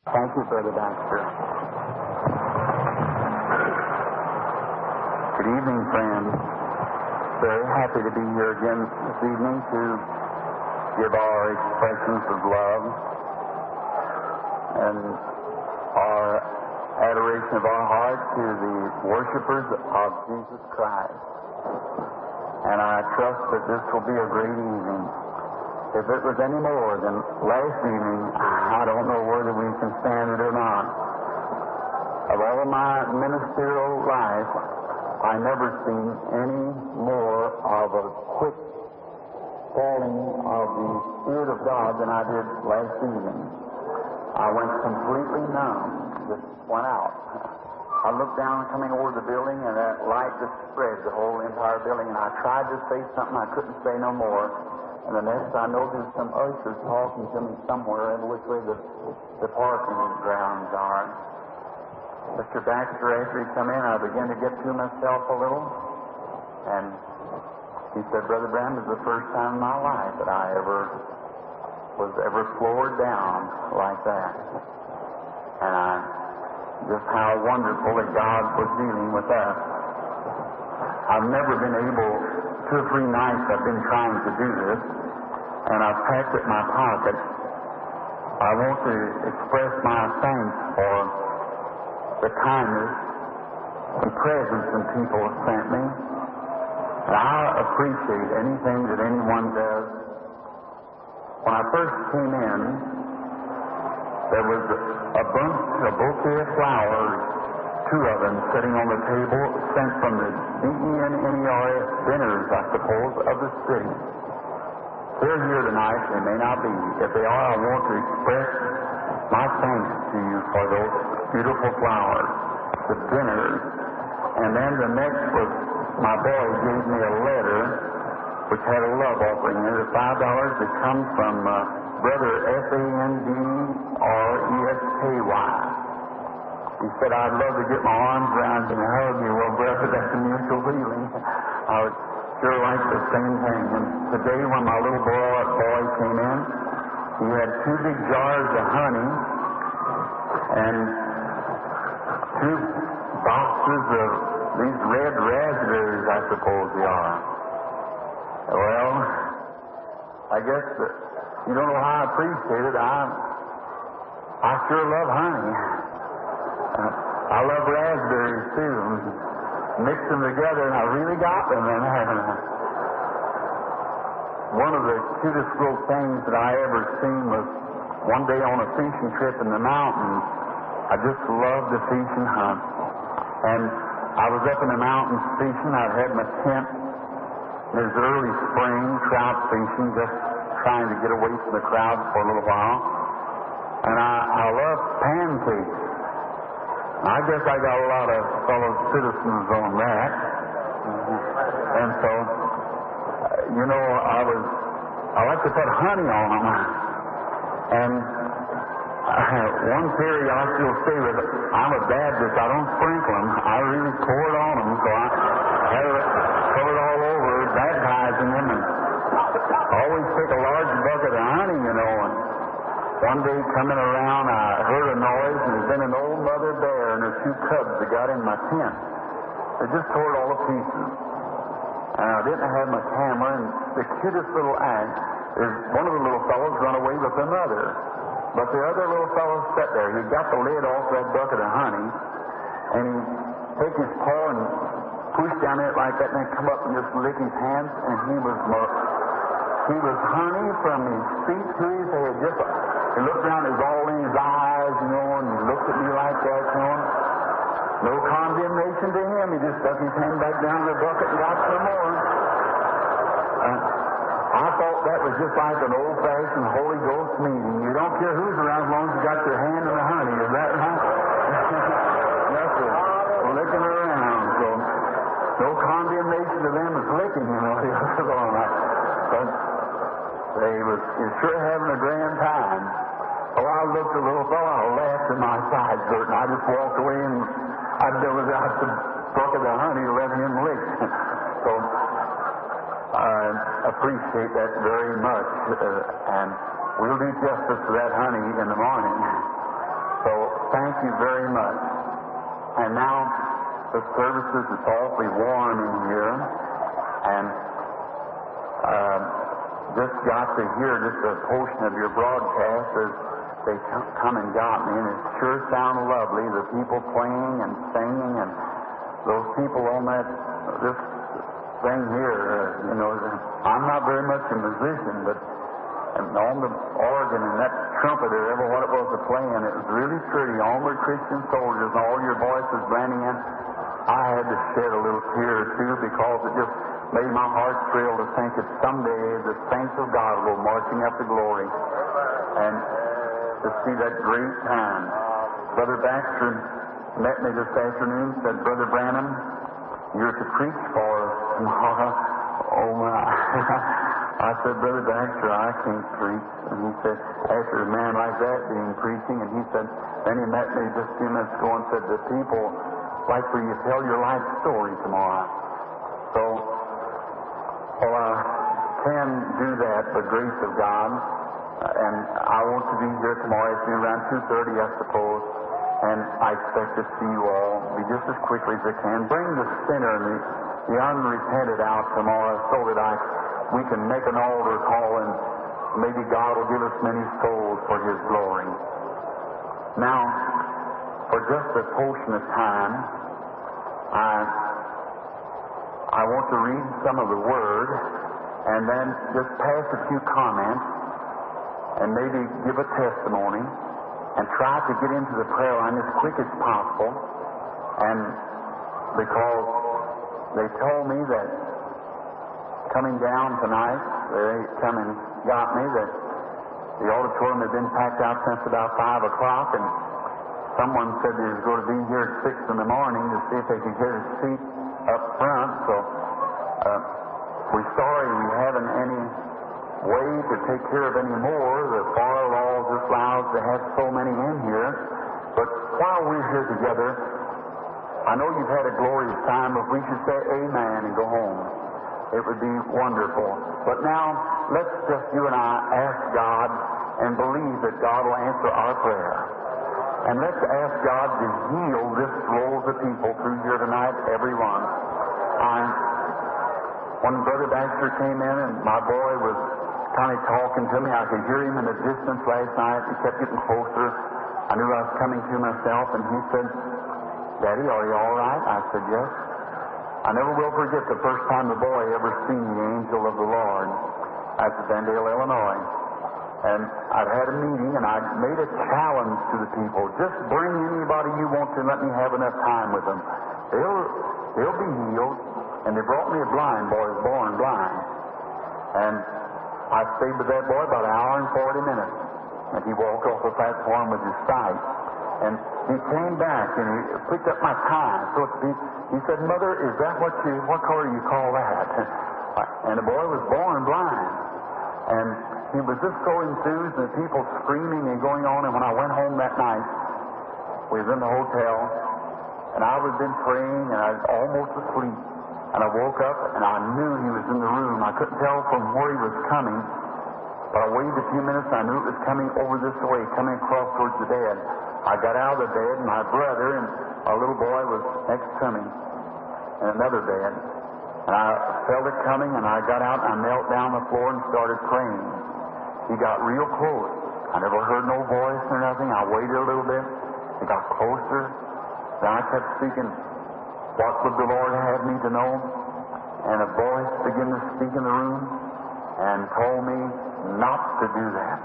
Thank you, Brother Baxter. Good evening, friends. Very happy to be here again this evening to give our expressions of love and our adoration of our heart to the worshipers of Jesus Christ. And I trust that this will be a great evening. If it was any more than last evening, I don't know whether we can stand it or not. Of all of my ministerial life, I never seen any more of a quick falling of the Spirit of God than I did last evening. I went completely numb, just went out. I looked down coming over the building, and that light just spread the whole entire building, and I tried to say something, I couldn't say no more. And the next I know, there's some ushers talking to me somewhere in which way the parking grounds are. Mr. Baxter, after he come in, I began to get to myself a little. And he said, Brother Branham, this is the first time in my life that I was floored down like that. And just how wonderful that God was dealing with us. I've never been able, 2 or 3 nights I've been trying to do this, and I've packed it in my pocket. I want to express my thanks for the kindness and presents that people have sent me. And I appreciate anything that anyone does. When I first came in, there was a bouquet of flowers, 2 of them sitting on the table, sent from the DENNERS dinners, I suppose, of the city. They're here tonight. They may not be. If they are, I want to express my thanks to you for those beautiful flowers, the dinners. And then the next was, my boy gave me a letter which had a love offering in it, $5 that comes from Brother SANDRESKY. He said, I'd love to get my arms around you and hug you. Well, brother, that's a mutual feeling. I would sure like the same thing. And today when my little boy came in, he had 2 big jars of honey and 2 boxes of these red raspberries, I suppose they are. Well, I guess that you don't know how I appreciate it. I sure love honey. I love raspberries too. Mix them together, and I really got them. One of the cutest little things that I ever seen was one day on a fishing trip in the mountains. I just loved to fish and hunt. And I was up in the mountains fishing. I'd had my tent. It was early spring, trout fishing, just trying to get away from the crowd for a little while. And I love pancakes. I guess I got a lot of fellow citizens on that. And so, I like to put honey on them. And one theory I still say with it, I'm a Baptist, I don't sprinkle them. I really pour it on them, so I have it covered all over, baptizing them, and I always take a large bucket of honey, and one day coming around, I heard a noise, and there's been an old mother bear and her 2 cubs that got in my tent. They just tore it all to pieces. And I didn't have my camera, and the cutest little act is one of the little fellows run away with another. But the other little fellow sat there. He got the lid off that bucket of honey, and he take his paw and push down it like that, and then come up and just lick his hands, and he was honey from his feet to his head. He looked around, it was all in his eyes, and he looked at me like that, No condemnation to him. He just stuck his hand back down to the bucket and got some more. I thought that was just like an old-fashioned Holy Ghost meeting. You don't care who's around as long as you got your hand in the honey. Is that right? That's it. Licking around. So, no condemnation to them as licking, But they was sure having a grand time. Oh, I looked at the little fellow, I laughed in my side, and I just walked away, and I delivered out the bucket of honey to let him lick. So I appreciate that very much, and we'll do justice to that honey in the morning. And now the services, it's awfully warm in here, and just got to hear just a portion of your broadcast as they come and got me, and it sure sounded lovely, the people playing and singing, and those people on this thing here, I'm not very much a musician, but on the organ and that trumpet or whatever what it was playing, it was really pretty. All the Christian soldiers and all your voices blending in. I had to shed a little tear or two because it just made my heart thrill to think that someday the saints of God will go marching up to glory and to see that great time. Brother Baxter met me this afternoon, said, Brother Branham, you're to preach for us tomorrow. Oh my. I said, Brother Baxter, I can't preach. And he said, after a man like that being preaching, and he said, then he met me just a few minutes ago and said, the people like for you to tell your life story tomorrow. So, I can do that by the grace of God. And I want to be here tomorrow afternoon around 2:30, I suppose. And I expect to see you all be just as quickly as I can. Bring the sinner and the unrepented out tomorrow so that we can make an altar call and maybe God will give us many souls for His glory. Now, for just a portion of time, I want to read some of the Word and then just pass a few comments and maybe give a testimony and try to get into the prayer line as quick as possible. And because they told me that coming down tonight, they come and got me that the auditorium had been packed out since about 5 o'clock, and someone said they was going to be here at 6 in the morning to see if they could get a seat up front. So we're sorry we haven't any way to take care of any more. The FAR law just allows to have so many in here. But while we're here together, I know you've had a glorious time. If we should say amen and go home, it would be wonderful. But now, let's just, you and I, ask God and believe that God will answer our prayer. And let's ask God to heal this rolls of people through here tonight, everyone. When Brother Baxter came in and my boy was kind of talking to me, I could hear him in the distance last night. He kept getting closer. I knew I was coming to myself, and he said, Daddy, are you all right? I said, yes. I never will forget the first time the boy ever seen the angel of the Lord. That's at Vandale, Illinois. And I'd had a meeting, and I made a challenge to the people. Just bring anybody you want to, and let me have enough time with them. They'll be healed. And they brought me a blind boy who was born blind. And I stayed with that boy about an hour and 40 minutes. And he walked off the platform with his sight. And he came back and he picked up my tie. So he said, Mother, is that what color you call that? And the boy was born blind. And he was just so enthused, and people screaming and going on. And when I went home that night, we was in the hotel, and I was been praying, and I was almost asleep. And I woke up, and I knew he was in the room. I couldn't tell from where he was coming, but I waited a few minutes, and I knew it was coming over this way, coming across towards the bed. I got out of the bed, and my brother and our little boy was next to me in another bed. And I felt it coming, and I got out, and I knelt down on the floor and started praying. He got real close. I never heard no voice or nothing. I waited a little bit. He got closer. Then I kept speaking, what would the Lord have me to know? And a voice began to speak in the room and told me not to do that.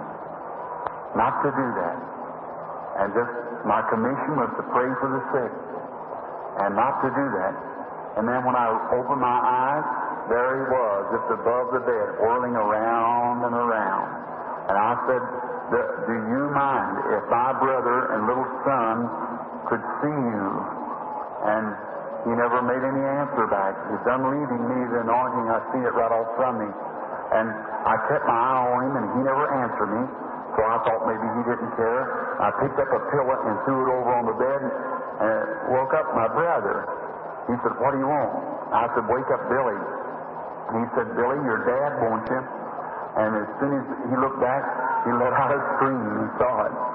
Not to do that. And just my commission was to pray for the sick and not to do that. And then when I opened my eyes, there he was, just above the bed, whirling around and around. And I said, do you mind if my brother and little son could see you? And he never made any answer back. He's done leaving me the anointing. I see it right off from me. And I kept my eye on him, and he never answered me. So I thought maybe he didn't care. I picked up a pillow and threw it over on the bed and woke up my brother. He said, what do you want? I said, wake up Billy. He said, Billy, your dad wants you. And as soon as he looked back, he let out a scream. He saw it.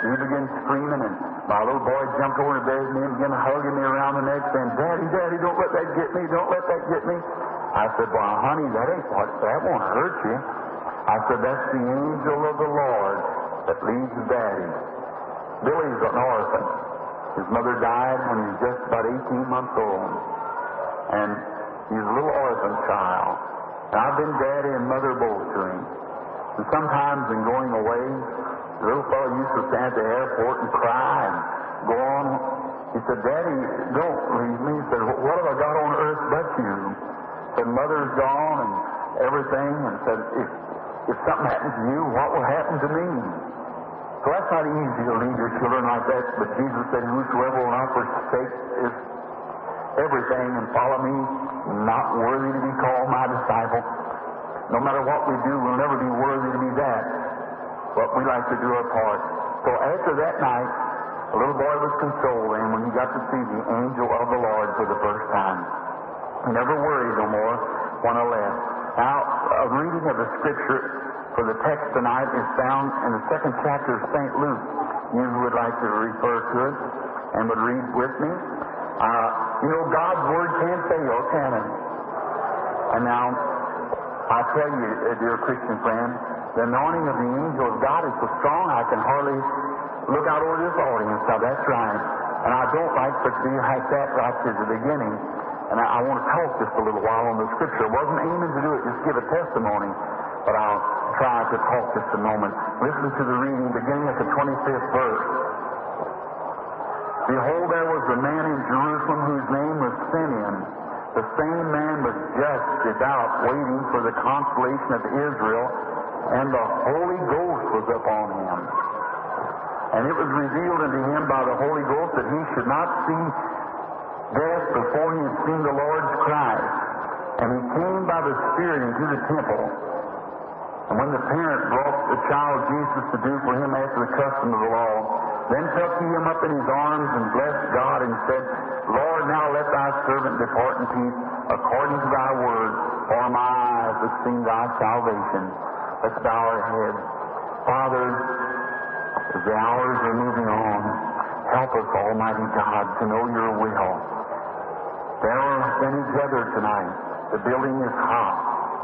he began screaming, and my little boy jumped over to bed and he began hugging me around the neck, saying, Daddy, Daddy, don't let that get me, don't let that get me. I said, well, honey, that won't hurt you. I said, that's the angel of the Lord that leads Daddy. Billy's an orphan. His mother died when he was just about 18 months old. And he's a little orphan child. And I've been daddy and mother both to him. And sometimes in going away, the little fellow used to stand at the airport and cry and go on. He said, Daddy, don't leave me. He said, what have I got on earth but you? He said, Mother's gone and everything. And said, if something happens to you, what will happen to me? So that's not easy to lead your children like that. But Jesus said, whosoever will not forsake is everything and follow me, not worthy to be called my disciple. No matter what we do, we'll never be worthy to be that. But we like to do our part. So after that night, the little boy was consoled, and when he got to see the angel of the Lord for the first time, he never worried no more when I left. Now, a reading of the scripture for the text tonight is found in the 2nd chapter of St. Luke. You would like to refer to it and would read with me. God's word can't fail, can it? And now, I tell you, dear Christian friend, the anointing of the angel of God is so strong I can hardly look out over this audience. Now, that's right. And I don't like to be like that right to the beginning. And I want to talk just a little while on the scripture. I wasn't aiming to do it, just give a testimony. But I'll try to talk just a moment. Listen to the reading beginning at the 25th verse. Behold, there was a man in Jerusalem whose name was Simeon. The same man was just devout, waiting for the consolation of Israel, and the Holy Ghost was upon him. And it was revealed unto him by the Holy Ghost that he should not see death before he had seen the Lord's Christ. And he came by the Spirit into the temple. And when the parent brought the child Jesus to do for him after the custom of the law, then took he him up in his arms and blessed God and said, Lord, now let thy servant depart in peace according to thy word, for my eyes have seen thy salvation. Let's bow our heads. Father, as the hours are moving on, help us, Almighty God, to know your will. There are many gathered tonight. The building is hot.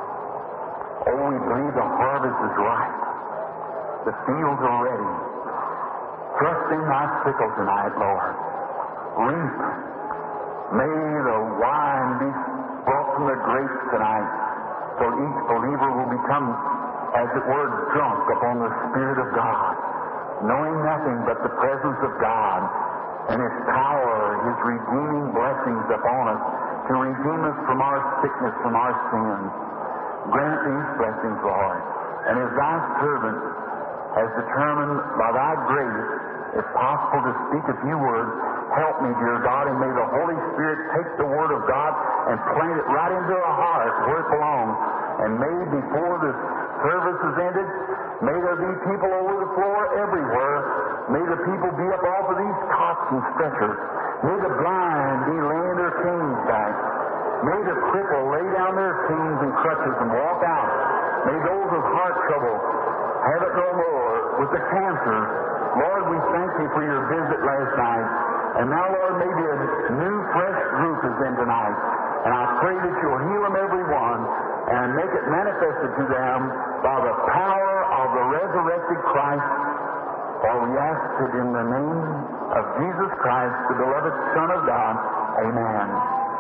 Oh, we believe the harvest is ripe. The fields are ready. Thrust in thy sickle tonight, Lord. Reap. May the wine be brought from the grapes tonight, so each believer will become, as it were, drunk upon the Spirit of God, knowing nothing but the presence of God and His power, His redeeming blessings upon us to redeem us from our sickness, from our sins. Grant these blessings, Lord. And as thy servant has determined by thy grace, if possible, to speak a few words, help me, dear God, and may the Holy Spirit take the Word of God and plant it right into our heart where it belongs. And may, before the service is ended, may there be people over the floor everywhere. May the people be up off of these cots and stretchers. May the blind be laying their canes back. May the cripple lay down their canes and crutches and walk out. May those with heart trouble have it no more. With the cancer, Lord, we thank you for your visit last night. And now, Lord, maybe a new, fresh group is in tonight. And I pray that you'll heal them, every one, and make it manifested to them by the power of the resurrected Christ. For we ask it in the name of Jesus Christ, the beloved Son of God. Amen.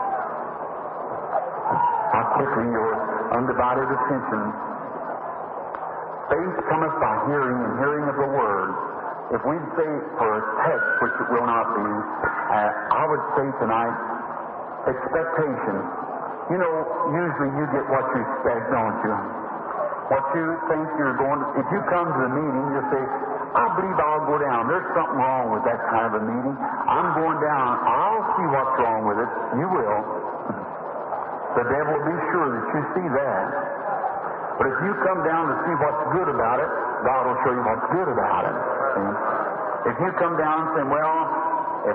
How quickly your undivided attention. Faith cometh by hearing, and hearing of the Word. If we'd say for a text, which it will not be, I would say tonight, expectation. You know, usually you get what you expect, don't you? What you think you're going to... If you come to the meeting, you say, I believe I'll go down. There's something wrong with that kind of a meeting. I'm going down. I'll see what's wrong with it. You will. The devil will be sure that you see that. But if you come down to see what's good about it, God will show you what's good about it. See? If you come down and say, well, if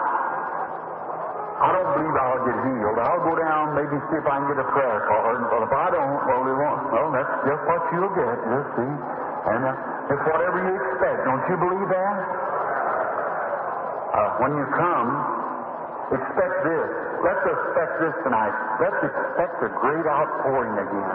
I don't believe I'll get healed, I'll go down, maybe see if I can get a prayer card. Well, if I don't, well, they won't. Well, that's just what you'll get. Just see. And it's whatever you expect. Don't you believe that? when you come, expect this. Let's expect this tonight. Let's expect a great outpouring again.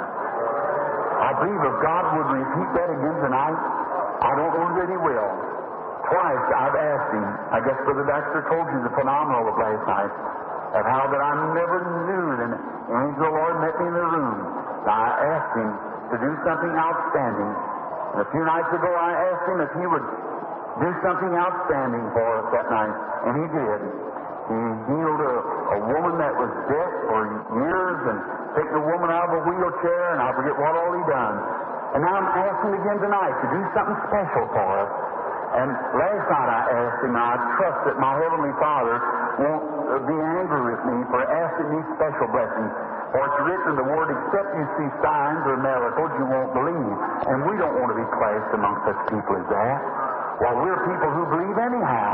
I believe if God would repeat that again tonight, I don't know that He will. Twice I've asked Him. I guess Brother Baxter told you the phenomenal of last night, of how that I never knew that an angel of the Lord met me in the room. Now I asked Him to do something outstanding. And a few nights ago I asked Him if He would do something outstanding for us that night, and He did. He healed a woman that was deaf for years and taken a woman out of a wheelchair, and I forget what all He done. And now I'm asking again tonight to do something special for us. And last night I asked Him, and I trust that my Heavenly Father won't be angry with me for asking these special blessings. For it's written in the Word, except you see signs or miracles, you won't believe. And we don't want to be classed among such people as that. Well, we're people who believe anyhow.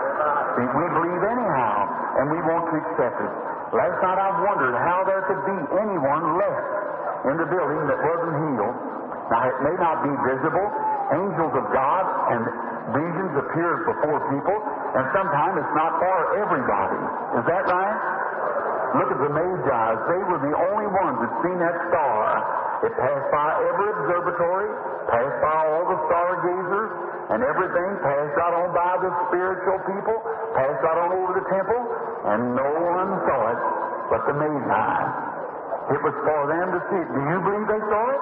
We believe anyhow, and we want to accept it. Last night I wondered how there could be anyone left in the building that wasn't healed. Now, it may not be visible. Angels of God and visions appear before people, and sometimes it's not for everybody. Is that right? Look at the Magi. They were the only ones that seen that star. It passed by every observatory, passed by all the stargazers, and everything passed right on by the spiritual people, passed right on over the temple, and no one saw it but the Magi. It was for them to see it. Do you believe they saw it?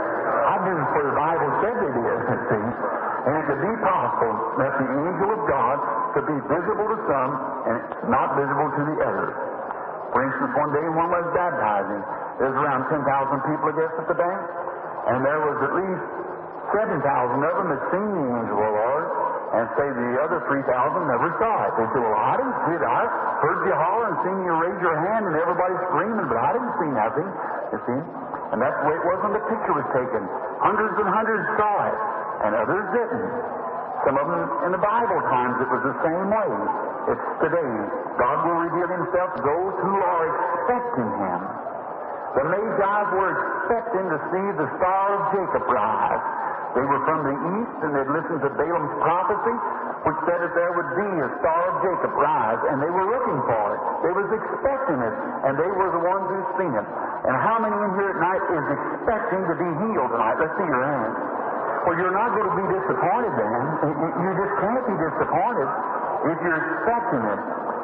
I do, for the Bible said they did, see. And it could be possible that the angel of God could be visible to some and not visible to the others. For instance, one day one was baptizing. There was around 10,000 people, I guess, at the bank. And there was at least 7,000 of them that seen the angel of the Lord, and say the other 3,000 never saw it. They say, well, I didn't see it. I heard you holler and seen you raise your hand and everybody screaming, but I didn't see nothing. You see? And that's the way it was when the picture was taken. Hundreds and hundreds saw it, and others didn't. Some of them in the Bible times it was the same way. It's today. God will reveal Himself to those who are expecting Him. The Magi were expecting to see the star of Jacob rise. They were from the east, and they'd listened to Balaam's prophecy, which said that there would be a star of Jacob rise, and they were looking for it. They was expecting it, and they were the ones who'd seen it. And how many in here tonight is expecting to be healed tonight? Let's see your hands. Well, you're not going to be disappointed then. You just can't be disappointed if you're expecting it.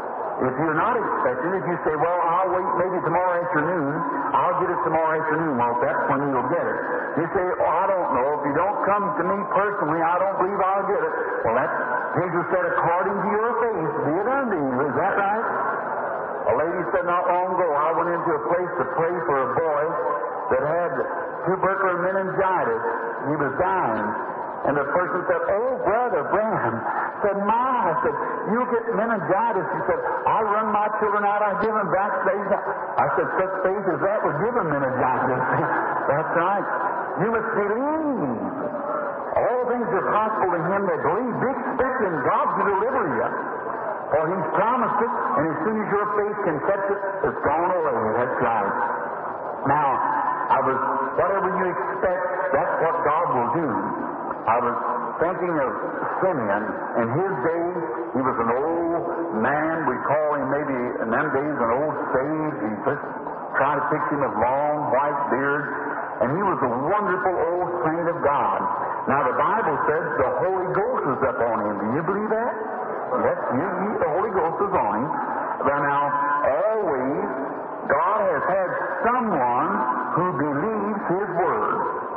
If you're not expecting it, if you say, well, I'll wait maybe tomorrow afternoon, I'll get it tomorrow afternoon. Well, that's when you'll get it. You say, oh, I don't know. If you don't come to me personally, I don't believe I'll get it. Well, that's, Jesus said, according to your faith, be it unto you. Is that right? A lady said not long ago, I went into a place to pray for a boy that had tubercular meningitis. He was dying. And the person said, oh, Brother Branham. Said, I said, you get meningitis. He said, I run my children out, I give them backstage. I said, such faith as that would give them meningitis. That's right. You must believe. All things are possible to him that believe. Be expecting God to deliver you. For He's promised it, and as soon as your faith can catch it, it's gone away. That's right. Now, whatever you expect, that's what God will do. I was thinking of Simeon. In his days, he was an old man. We'd call him maybe in them days an old sage. He just tried to picture him with long white beard. And he was a wonderful old saint of God. Now the Bible says the Holy Ghost is up on him. Do you believe that? Yes, the Holy Ghost is on him. But now, always, God has had someone who believes His Word.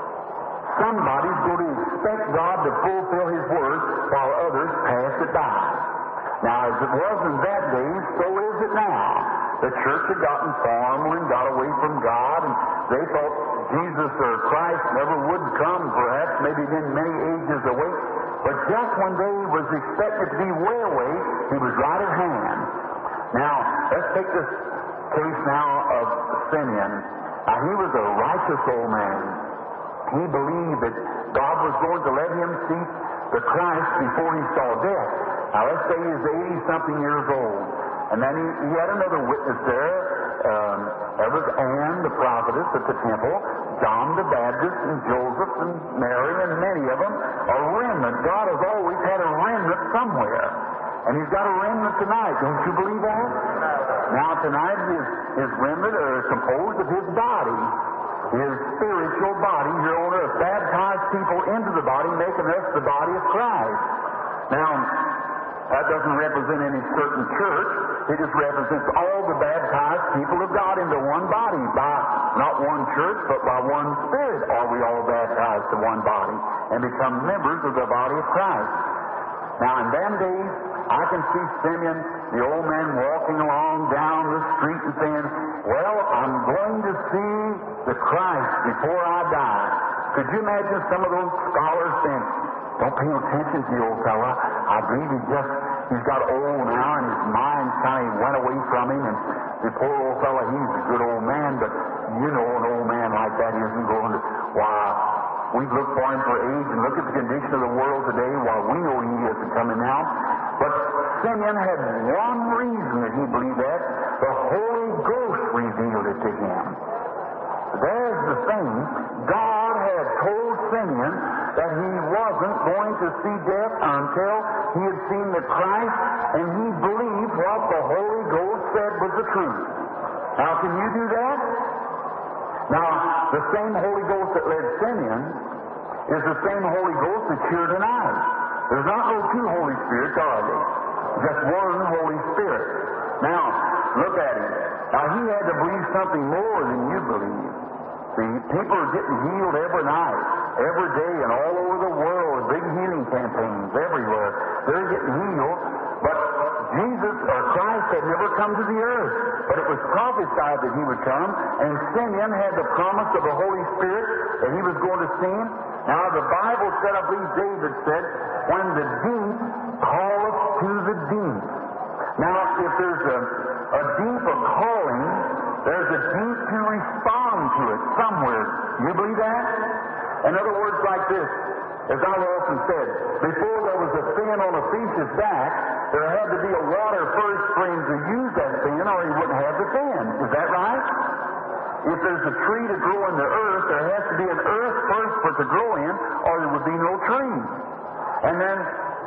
Somebody's going to expect God to fulfill His Word while others pass it by. Now, as it was in that day, so is it now. The church had gotten formal and got away from God, and they thought Jesus or Christ never would come, perhaps, maybe then many ages away. But just when they was expected to be way away, He was right at hand. Now, let's take this case now of Simeon. Now, he was a righteous old man. He believed that God was going to let him see the Christ before he saw death. Now, let's say he's 80-something years old. And then he had another witness there. There was Anne, the prophetess at the temple, John the Baptist, and Joseph, and Mary, and many of them. A remnant. God has always had a remnant somewhere. And He's got a remnant tonight. Don't you believe that? Now, tonight, His remnant are composed of His body, His spiritual body here on earth. Baptize people into the body, making us the body of Christ. Now, that doesn't represent any certain church. It just represents all the baptized people of God into one body. By not one church, but by one Spirit are we all baptized to one body and become members of the body of Christ. Now, in them days, I can see Simeon, the old man, walking along down the street and saying, well, I'm going to see the Christ before I die. Could you imagine some of those scholars saying, don't pay attention to the old fella. I believe he's got old now and his mind kind of went away from him. And the poor old fella, he's a good old man, but you know an old man like that isn't going to, we've looked for him for age and look at the condition of the world today while we know he isn't coming now. But Simeon had one reason that he believed that. The Holy Ghost revealed it to him. There's the thing. God had told Simeon that he wasn't going to see death until he had seen the Christ, and he believed what the Holy Ghost said was the truth. Now, can you do that? Now, the same Holy Ghost that led Simeon is the same Holy Ghost that's here tonight. There's not no two Holy Spirits, are there? Just one Holy Spirit. Now, look at him. Now, he had to believe something more than you believe. See, people are getting healed every night, every day, and all over the world. Big healing campaigns everywhere. They're getting healed. But Jesus or Christ had never come to the earth. But it was prophesied that He would come, and Simeon had the promise of the Holy Spirit that he was going to see Him. Now, the Bible said, I believe David said, when the deep calleth to the deep. Now, if there's a deep of calling, there's a deep to respond to it somewhere. You believe that? In other words, like this, as I've often said, before there was a fin on a fish's back, there had to be a water first for him to use that fin, or he wouldn't have the fin. Is that right? If there's a tree to grow in the earth, there has to be an earth first for it to grow in, or there would be no tree. And then,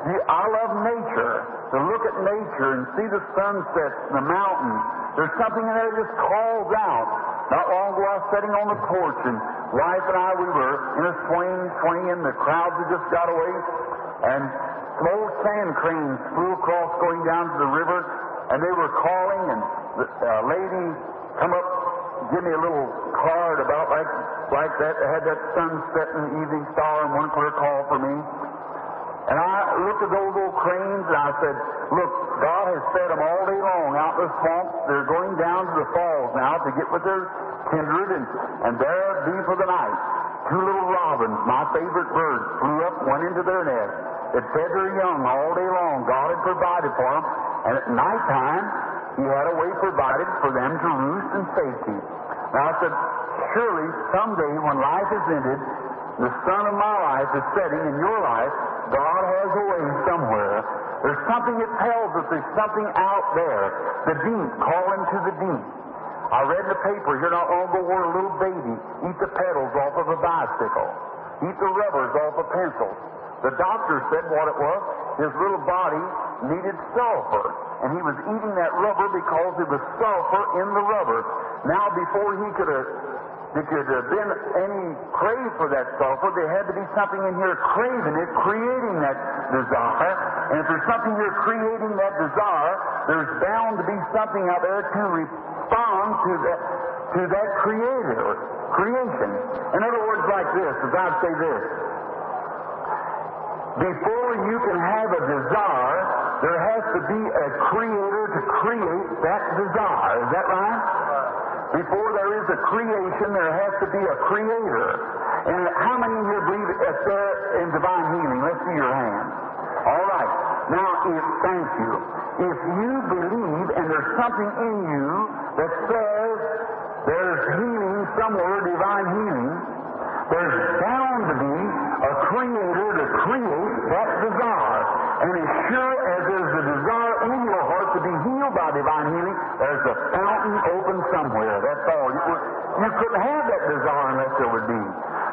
I love nature. To look at nature and see the sunsets and the mountains. There's something in there that just calls out. Not long ago, I was sitting on the porch, and wife and I, we were in a swinging. The crowds had just got away, and some old sand cranes flew across going down to the river, and they were calling, and the lady come up, give me a little card about like that. It had that sunset and evening star and one clear call for me. And I looked at those old cranes and I said, look, God has fed them all day long out in the swamp. They're going down to the falls now to get with their kindred, and there be for the night. Two little robins, my favorite birds, flew up and went into their nest. It fed their young all day long. God had provided for them. And at nighttime, He had a way provided for them to roost in safety. Now I said, surely someday when life is ended, the sun of my life is setting in your life, God has a way somewhere. There's something that tells us there's something out there. The deep, calling to the deep. I read in the paper here not long ago where a little baby eat the pedals off of a bicycle, eat the rubbers off a pencil. The doctor said what it was. His little body needed sulfur, and he was eating that rubber because there was sulfur in the rubber. Now, before he could have been any crave for that sulfur, there had to be something in here craving it, creating that desire. And if there's something here creating that desire, there's bound to be something out there to respond to that creation. In other words, like this, as I'd say this, before you can have a desire, there has to be a creator to create that desire. Is that right? Before there is a creation, there has to be a creator. And how many here believe in divine healing? Let's see your hand. All right. Now, thank you. If you believe and there's something in you that says there's healing somewhere, divine healing, there's bound to be a creator to create that desire. And as sure as there's a desire in your heart to be healed by divine healing, there's a fountain open somewhere. That's all. You couldn't have that desire unless there would be.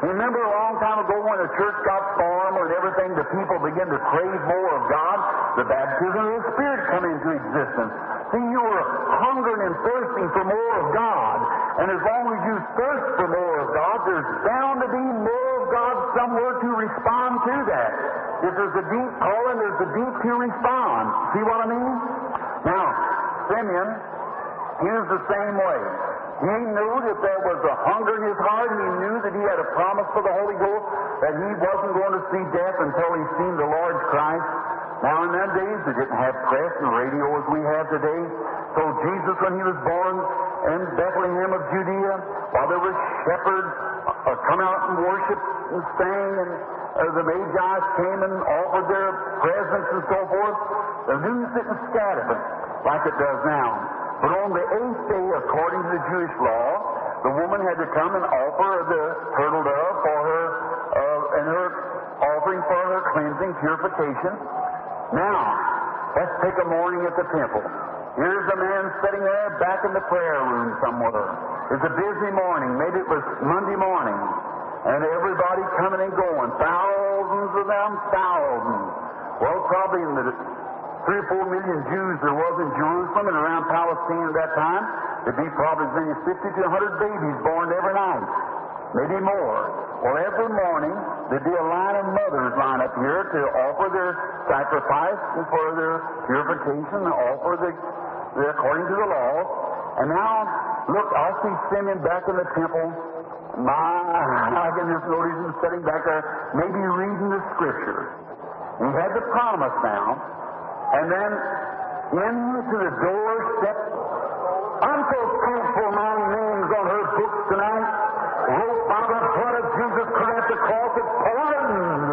Remember a long time ago when the church got formal and everything, the people began to crave more of God? The baptism of the Spirit come into existence. See, you were hungering and thirsting for more of God. And as long as you thirst for more of God, there's bound to be more of God somewhere to respond to that. If there's a deep calling, there's a deep to respond. See what I mean? Now, Simeon, he was the same way. He knew that there was a hunger in his heart. He knew that he had a promise for the Holy Ghost, that he wasn't going to see death until he seen the Lord Christ. Now, in them days, they didn't have press and radio as we have today. So Jesus, when he was born in Bethlehem of Judea, while there were shepherds come out and worship and sing, and the Magi came and offered their presents and so forth, the news didn't scatter like it does now. But on the 8th day, according to the Jewish law, the woman had to come and offer the turtle dove for her, and her offering for her cleansing, purification. Now, let's take a morning at the temple. Here's a man sitting there back in the prayer room somewhere. It's a busy morning. Maybe it was Monday morning. And everybody coming and going. Thousands of them, thousands. Well, probably in the 3 or 4 million Jews there was in Jerusalem and around Palestine at that time, there'd be probably as many as 50 to 100 babies born every night. Maybe more. Well, every morning, there'd be a line of mothers line up here to offer their sacrifice and for their purification, and offer the according to the law. And now, look, I see Simeon back in the temple. I can just notice him sitting back there, maybe reading the Scriptures. He had the promise now. And then, into the doorstep, I'm so thankful my name's on her books tonight. Wrote by the blood of Jesus Christ across it, pardoned.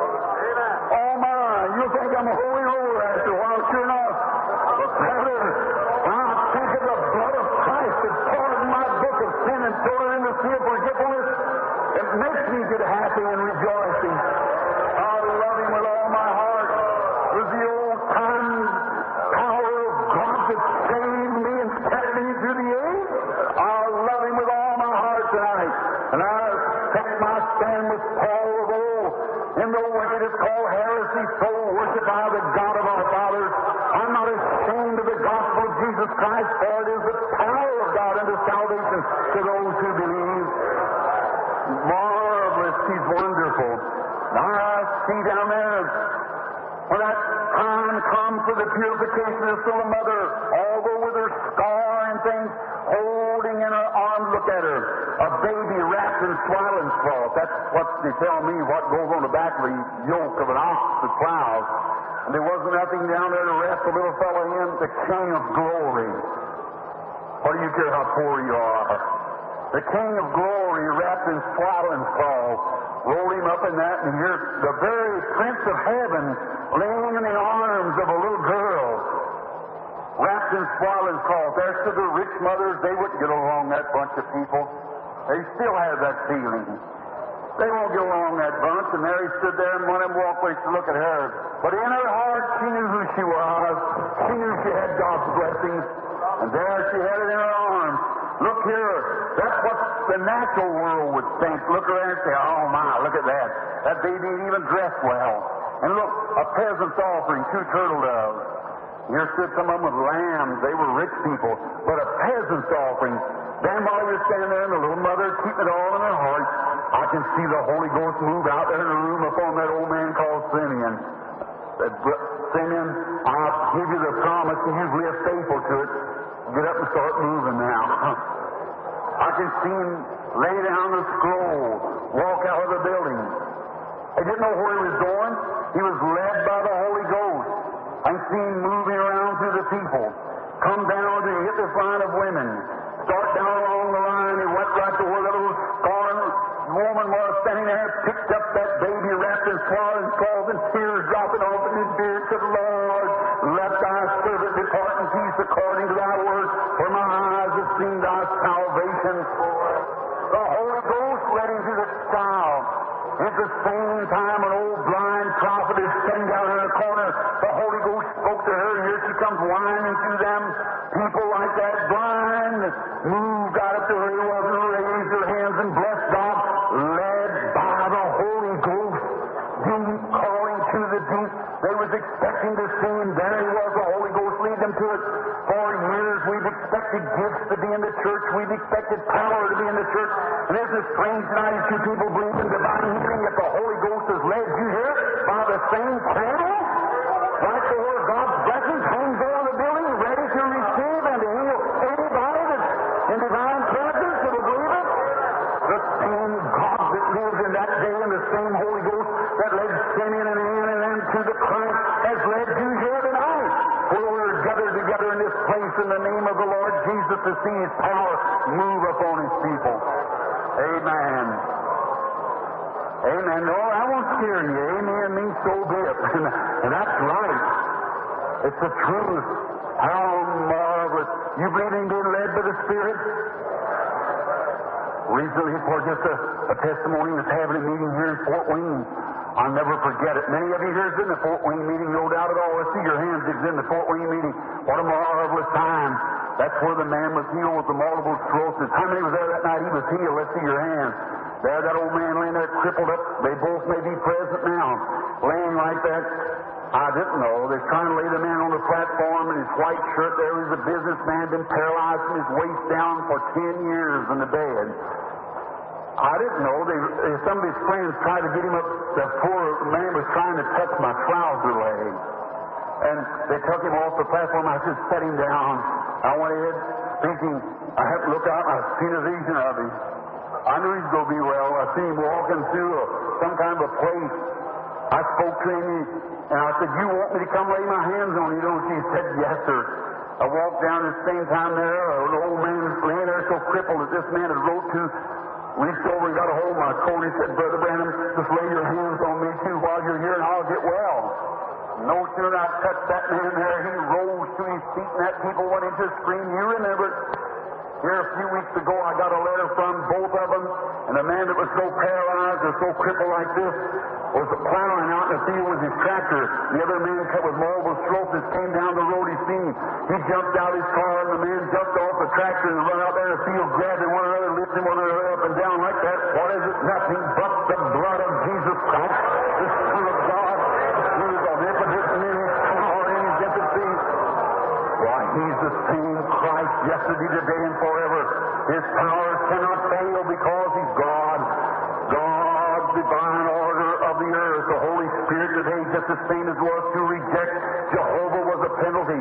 Oh my, you think I'm a holy roller after a while, sure enough. But brother, I think of the blood of Christ that pardoned my book of sin and thrown it in the sea of forgetfulness. It makes me get happy and rejoicing. I love him with all my heart. It was the old time power of God that saved me and set me through the age. I love him with all my heart tonight. And I take my stand with Paul of old. In the way that's called heresy, so worship I the God of our fathers. I'm not ashamed of the gospel of Jesus Christ, for it is the power of God unto salvation to those who believe. Marvelous, he's wonderful. Now I see down there, when that time comes for the purification of the little mother, although with her scar and things, holding in her arms, look at her, a baby wrapped in swaddling cloth. That's what they tell me, what goes on the back of the yoke of an ox that plows. And there wasn't nothing down there to wrap the little fellow in, the King of Glory. What do you care how poor you are? The King of Glory wrapped in swaddling cloth. Roll him up in that, and here's the very Prince of Heaven laying in the arms of a little girl, wrapped in swaddling cloth. There's to the rich mothers, they wouldn't get along, that bunch of people. They still have that feeling. They won't get along, that bunch. And Mary stood there, and one of them walkways to look at her. But in her heart, she knew who she was. She knew she had God's blessings. And there she had it in her arms. Look here. That's what the natural world would think. Look around and say, oh my, look at that. That baby ain't even dressed well. And look, a peasant's offering 2 turtle doves. Here stood some of them with lambs. They were rich people. But a peasant's offering. Then while you're standing there and the little mother keeping it all in her heart, I can see the Holy Ghost move out there in the room upon that old man called Simeon. Simeon, I'll give you the promise and you live faithful to it. Get up and start moving now. I can see him lay down the scroll, walk out of the building. He didn't know where he was going. He was led by the Holy Ghost. I see him moving around through the people. Come down to hit this line of women. Start down along the line. He went right to where the little scarlet woman was standing there, picked up that baby wrapped in swaddling cloth and tears dropping off in his beard, said, Lord, let thy servant depart in peace according to thy word, for my eyes have seen thy salvation. The Holy Ghost led him to the child. At the same time, an old blind prophet is sitting down in the corner. The Holy Ghost spoke to her, and here she comes whining to them. People like that blind moved, got up to where he was, and raised their hands and blessed God, led expecting to see Him. There He was, the Holy Ghost lead them to it. For years we've expected gifts to be in the church. We've expected power to be in the church. And isn't it strange tonight as you people believe in divine healing if the Holy Ghost has led you here by the same channel? Right there where God's blessings hangs over the building, ready to receive and to heal anybody that's in divine presence that will believe it. The same God that lived in that day and the same Holy Ghost that led Simeon and Anna and them to the Christ has led you here tonight. Where we're gathered together in this place in the name of the Lord Jesus to see His power move upon His people. Amen. Amen. No, I won't scare you. Amen means so be it. And that's right. It's the truth. How marvelous. You believe in being led by the Spirit? Recently, for just a testimony, was having a meeting here in Fort Wayne. I'll never forget it. Many of you here is in the Fort Wayne meeting, no doubt at all. Let's see your hands. It's in the Fort Wayne meeting. What a marvelous time. That's where the man was healed with the multiple sclerosis. How many was there that night? He was healed. Let's see your hands. There, that old man laying there crippled up. They both may be present now. Laying like that. I didn't know. They're trying to lay the man on the platform in his white shirt. There was a businessman, been paralyzed from his waist down for 10 years in the bed. I didn't know. Some of his friends tried to get him up. The poor man was trying to touch my trouser leg. And they took him off the platform. I just set him down. I went ahead thinking, I have to look out. I seen a vision of him. I knew he's going to be well. I seen him walking through some kind of a place. I spoke to him and I said, you want me to come lay my hands on you, don't you? He said, yes, sir. I walked down at the same time there. An old man laying there so crippled that this man had wrote to, reached over and got a hold of my coat. He said, Brother Branham, just lay your hands on me too while you're here and I'll get well. No sooner I touched that man there, he rose to his feet and that people went into a scream. You remember it. Here a few weeks ago I got a letter from both of them, and the man that was so paralyzed or so crippled like this was plowing out in the field with his tractor. The other man with multiple sclerosis came down the road. He jumped out his car, and the man jumped off the tractor and run out there in the field, grabbing one another, lifting one another up and down like that. What is it? Nothing but the blood of Jesus Christ, the Son of God, who is omnipotent in His power and His efficacy. Why, He's the same Christ yesterday, today, and forever. His power cannot fail because He's God. God's divine order of the earth. The Holy Spirit today, just the same as was to reject Jehovah was a penalty.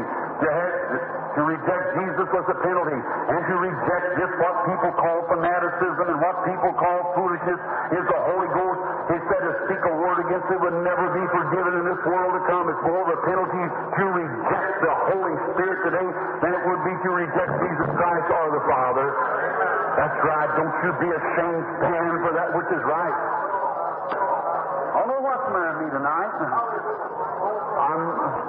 To reject Jesus was a penalty. And to reject just what people call fanaticism and what people call foolishness is the Holy Ghost. He said to speak a word against it would never be forgiven in this world to come. It's more of a penalty to reject the Holy Spirit today than it would be to reject Jesus Christ or the Father. That's right. Don't you be ashamed. Stand for that which is right. I don't know what's the matter with me tonight. I'm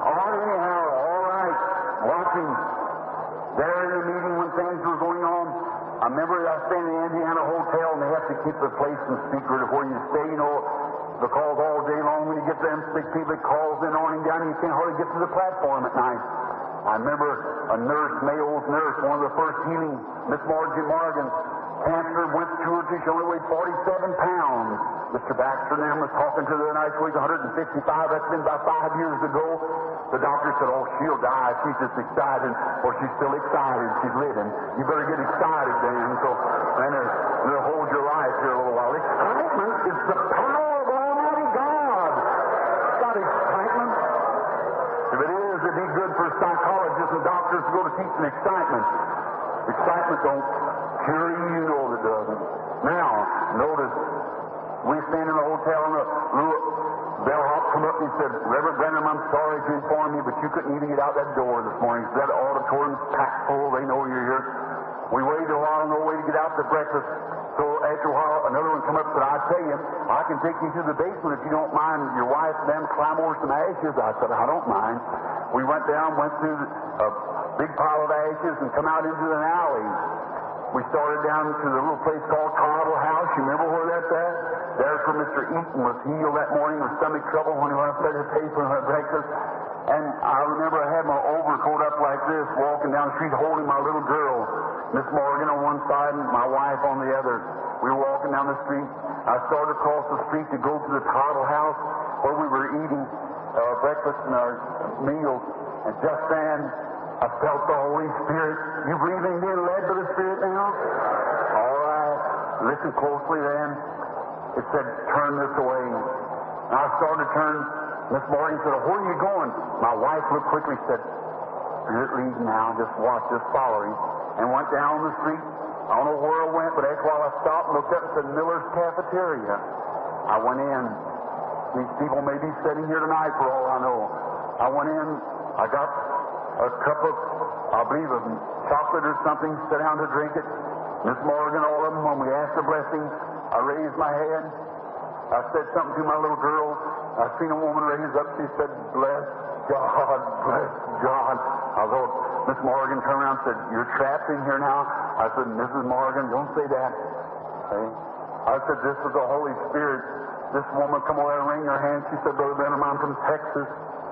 all right. Watching there in the meeting when things were going on. I remember I stayed in the Indiana Hotel, and they have to keep the place in secret of where you stay, because all day long when you get them sick people, it calls in on and down, and you can't hardly get to the platform at night. I remember a nurse, Mayo's nurse, one of the first healing, Miss Margie Morgan, cancer went to her till she only weighed 47 pounds. Mr. Baxter and them was talking to her the night, she weighs 155. That's been about 5 years ago. The doctor said, oh, she'll die. She's just excited. Well, she's still excited. She's living. You better get excited then. So, and it'll hold your life here a little while. Excitement is the power of Almighty God. It's not excitement. If it is, it'd be good for psychologists and doctors to go to teach an excitement. Excitement don't cure you, it doesn't. Now, notice, we stand in the hotel and the little bellhop come up and he said, Reverend Branham, I'm sorry to inform you, but you couldn't even get out that door this morning. That auditorium's packed full. They know you're here. We waited a while, no way to get out to breakfast. So after a while, another one come up and said, I tell you, I can take you to the basement if you don't mind. Your wife and them climb over some ashes. I said, I don't mind. We went down, went through a big pile of ashes and come out into an alley. We started down to the little place called Cottle House. You remember where that's at? There's where Mr. Eaton was healed that morning with stomach trouble when he went upstairs to pay for breakfast. And I remember I had my overcoat up like this, walking down the street holding my little girl, Miss Morgan on one side and my wife on the other. We were walking down the street. I started across the street to go to the Cottle House where we were eating. And I remember I had my overcoat up like this, walking down the street holding my little girl, Miss Morgan on one side and my wife on the other. We were walking down the street. I started across the street to go to the Cottle House where we were eating. our breakfast and our meals. And just then, I felt the Holy Spirit. You breathing being led by the Spirit now? All right. Listen closely then. It said, turn this way. And I started to turn. Miss Morgan said, where are you going? My wife looked quickly and said, Spirit lead now. Just watch, just follow him. And went down the street. I don't know where I went, but that's while I stopped and looked up and said, Miller's Cafeteria. I went in. These people may be sitting here tonight for all I know. I went in. I got a cup of, I believe, of chocolate or something, sat down to drink it. Miss Morgan, all of them, when we asked a blessing, I raised my head. I said something to my little girl. I seen a woman raise up. She said, bless God, bless God. I thought, Miss Morgan turned around and said, you're trapped in here now. I said, Mrs. Morgan, don't say that. Okay? I said, this is the Holy Spirit. This woman come over and wring her hand. She said, Brother Branham, I'm from Texas.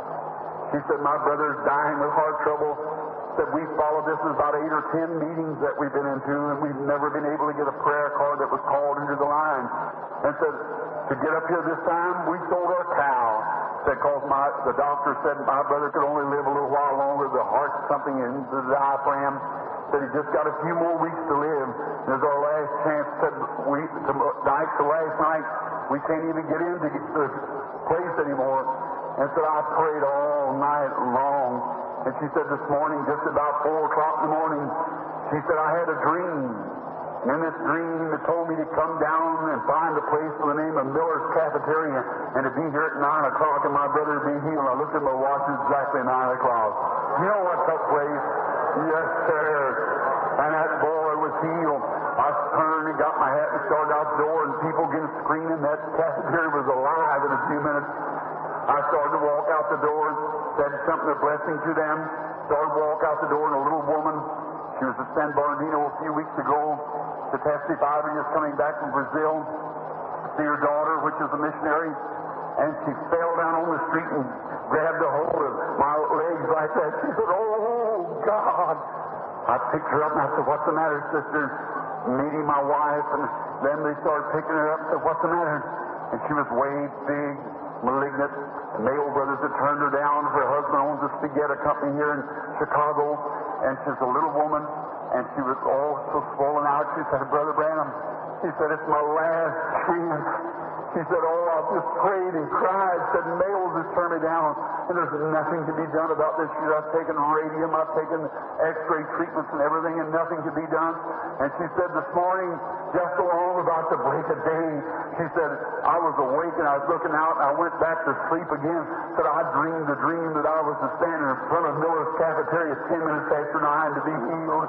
She said, my brother's dying with heart trouble. Said, we followed this in about 8 or 10 meetings that we've been into, and we've never been able to get a prayer card that was called into the line. And said, to get up here this time, we sold our cow. Said, because the doctor said my brother could only live a little while longer. The heart's something in the diaphragm. Said he just got a few more weeks to live. There's our last chance. Said, tonight's the last night. We can't even get into the place anymore. And said, I prayed all night long. And she said, this morning, just about 4 o'clock in the morning, she said, I had a dream. And in this dream, it told me to come down and find a place with the name of Miller's Cafeteria and to be here at 9 o'clock and my brother would be healed. I looked at my watch, it's exactly 9 o'clock. You know what took place? Yes, sir. And that boy was healed. I turned and got my hat and started out the door, and people began screaming. That cafeteria was alive in a few minutes. I started to walk out the door, said something, a blessing to them. Started to walk out the door, and a little woman, she was at San Bernardino a few weeks ago to testify, but just coming back from Brazil to see her daughter, which is a missionary. And she fell down on the street and grabbed a hold of my legs like that. She said, oh, God. I picked her up and I said, what's the matter, sister? Meeting my wife, and then they started picking her up and said, what's the matter? And she was way big, malignant. The Mayo brothers had turned her down. Her husband owns a spaghetti company here in Chicago, and she's a little woman, and she was all so swollen out. She said, Brother Branham, she said, it's my last chance. She said, oh, I've just prayed and cried. Said, Mayo's has turned me down, and there's nothing to be done about this. She said, I've taken radium, I've taken x-ray treatments and everything, and nothing to be done. And she said, this morning, just along about the break of day, she said, I was awake and I was looking out, and I went back to sleep again. Said, I dreamed a dream that I was standing in front of Miller's Cafeteria 10 minutes after 9 to be healed.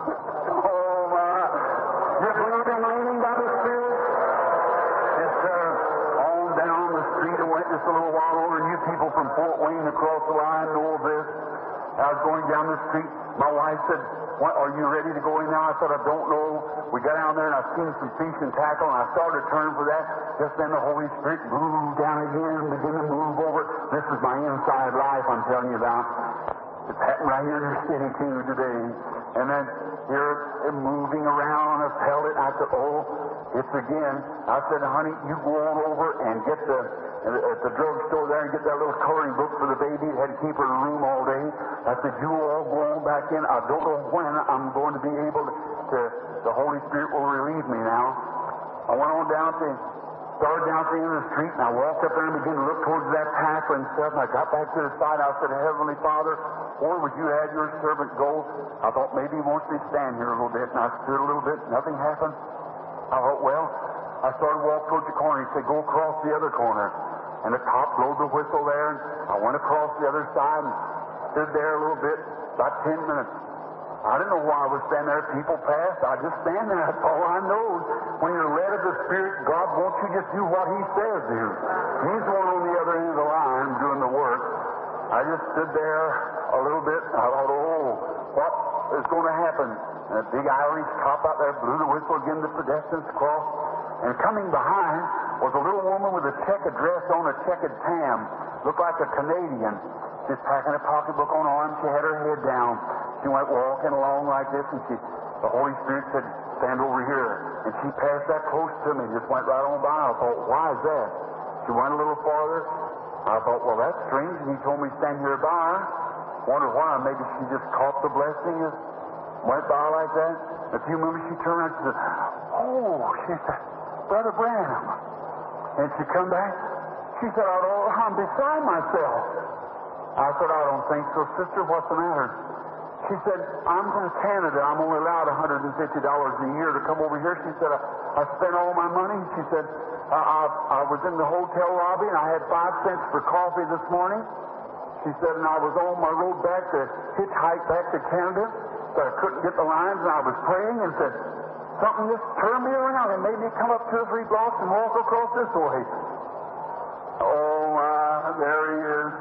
Oh, my. You're believing, leaning by the Spirit? Yes, sir. Down the street and went just a little while over. You people from Fort Wayne across the line know of this. I was going down the street. My wife said, what, are you ready to go in now? I said, I don't know. We got down there and I seen some fish and tackle, and I started to turn for that. Just then the Holy Spirit moved down again and began to move over. This is my inside life I'm telling you about. It's happened right here in your city too today. And then here moving around, I felt it. I said, oh, it's again. I said, honey, you go on over and get at the drugstore there and get that little coloring book for the baby. It had to keep her in the room all day. I said, you all go on back in. I don't know when I'm going to be able to the Holy Spirit will relieve me now. I went on down to started down at the end of the street, and I walked up there and began to look towards that tackle and stuff, and I got back to the side. I said, Heavenly Father, where would you have your servant go? I thought maybe he wants me to stand here a little bit, and I stood a little bit. Nothing happened. I thought, well, I started to walk towards the corner. He said, go across the other corner. And the cop blowed the whistle there, and I went across the other side and stood there a little bit, about 10 minutes. I didn't know why I was standing there. People passed. I just stand there. That's all I know. When you're led of the Spirit, God wants you just do what He says do. He's the one on the other end of the line doing the work. I just stood there a little bit. I thought, oh, what is going to happen? And a big Irish cop out there blew the whistle again. The pedestrians crossed. And coming behind was a little woman with a checkered dress on, a checkered tam. Looked like a Canadian. She's packing a pocketbook on her arm. She had her head down. She went walking along like this, and the Holy Spirit said, stand over here. And she passed that close to me, just went right on by. I thought, why is that? She went a little farther. I thought, well, that's strange. And he told me to stand here by her. Wonder why. Maybe she just caught the blessing and went by like that. A few moments she turned around and said, oh, she said, Brother Branham. And she come back. She said, oh, I'm beside myself. I said, I don't think so, sister. What's the matter? She said, I'm from Canada. I'm only allowed $150 a year to come over here. She said, I spent all my money. She said, I was in the hotel lobby and I had 5 cents for coffee this morning. She said, and I was on my road back to hitchhike back to Canada, but I couldn't get the lines, and I was praying and said, something just turned me around and made me come up 2 or 3 blocks and walk across this way. Oh, my, there he is.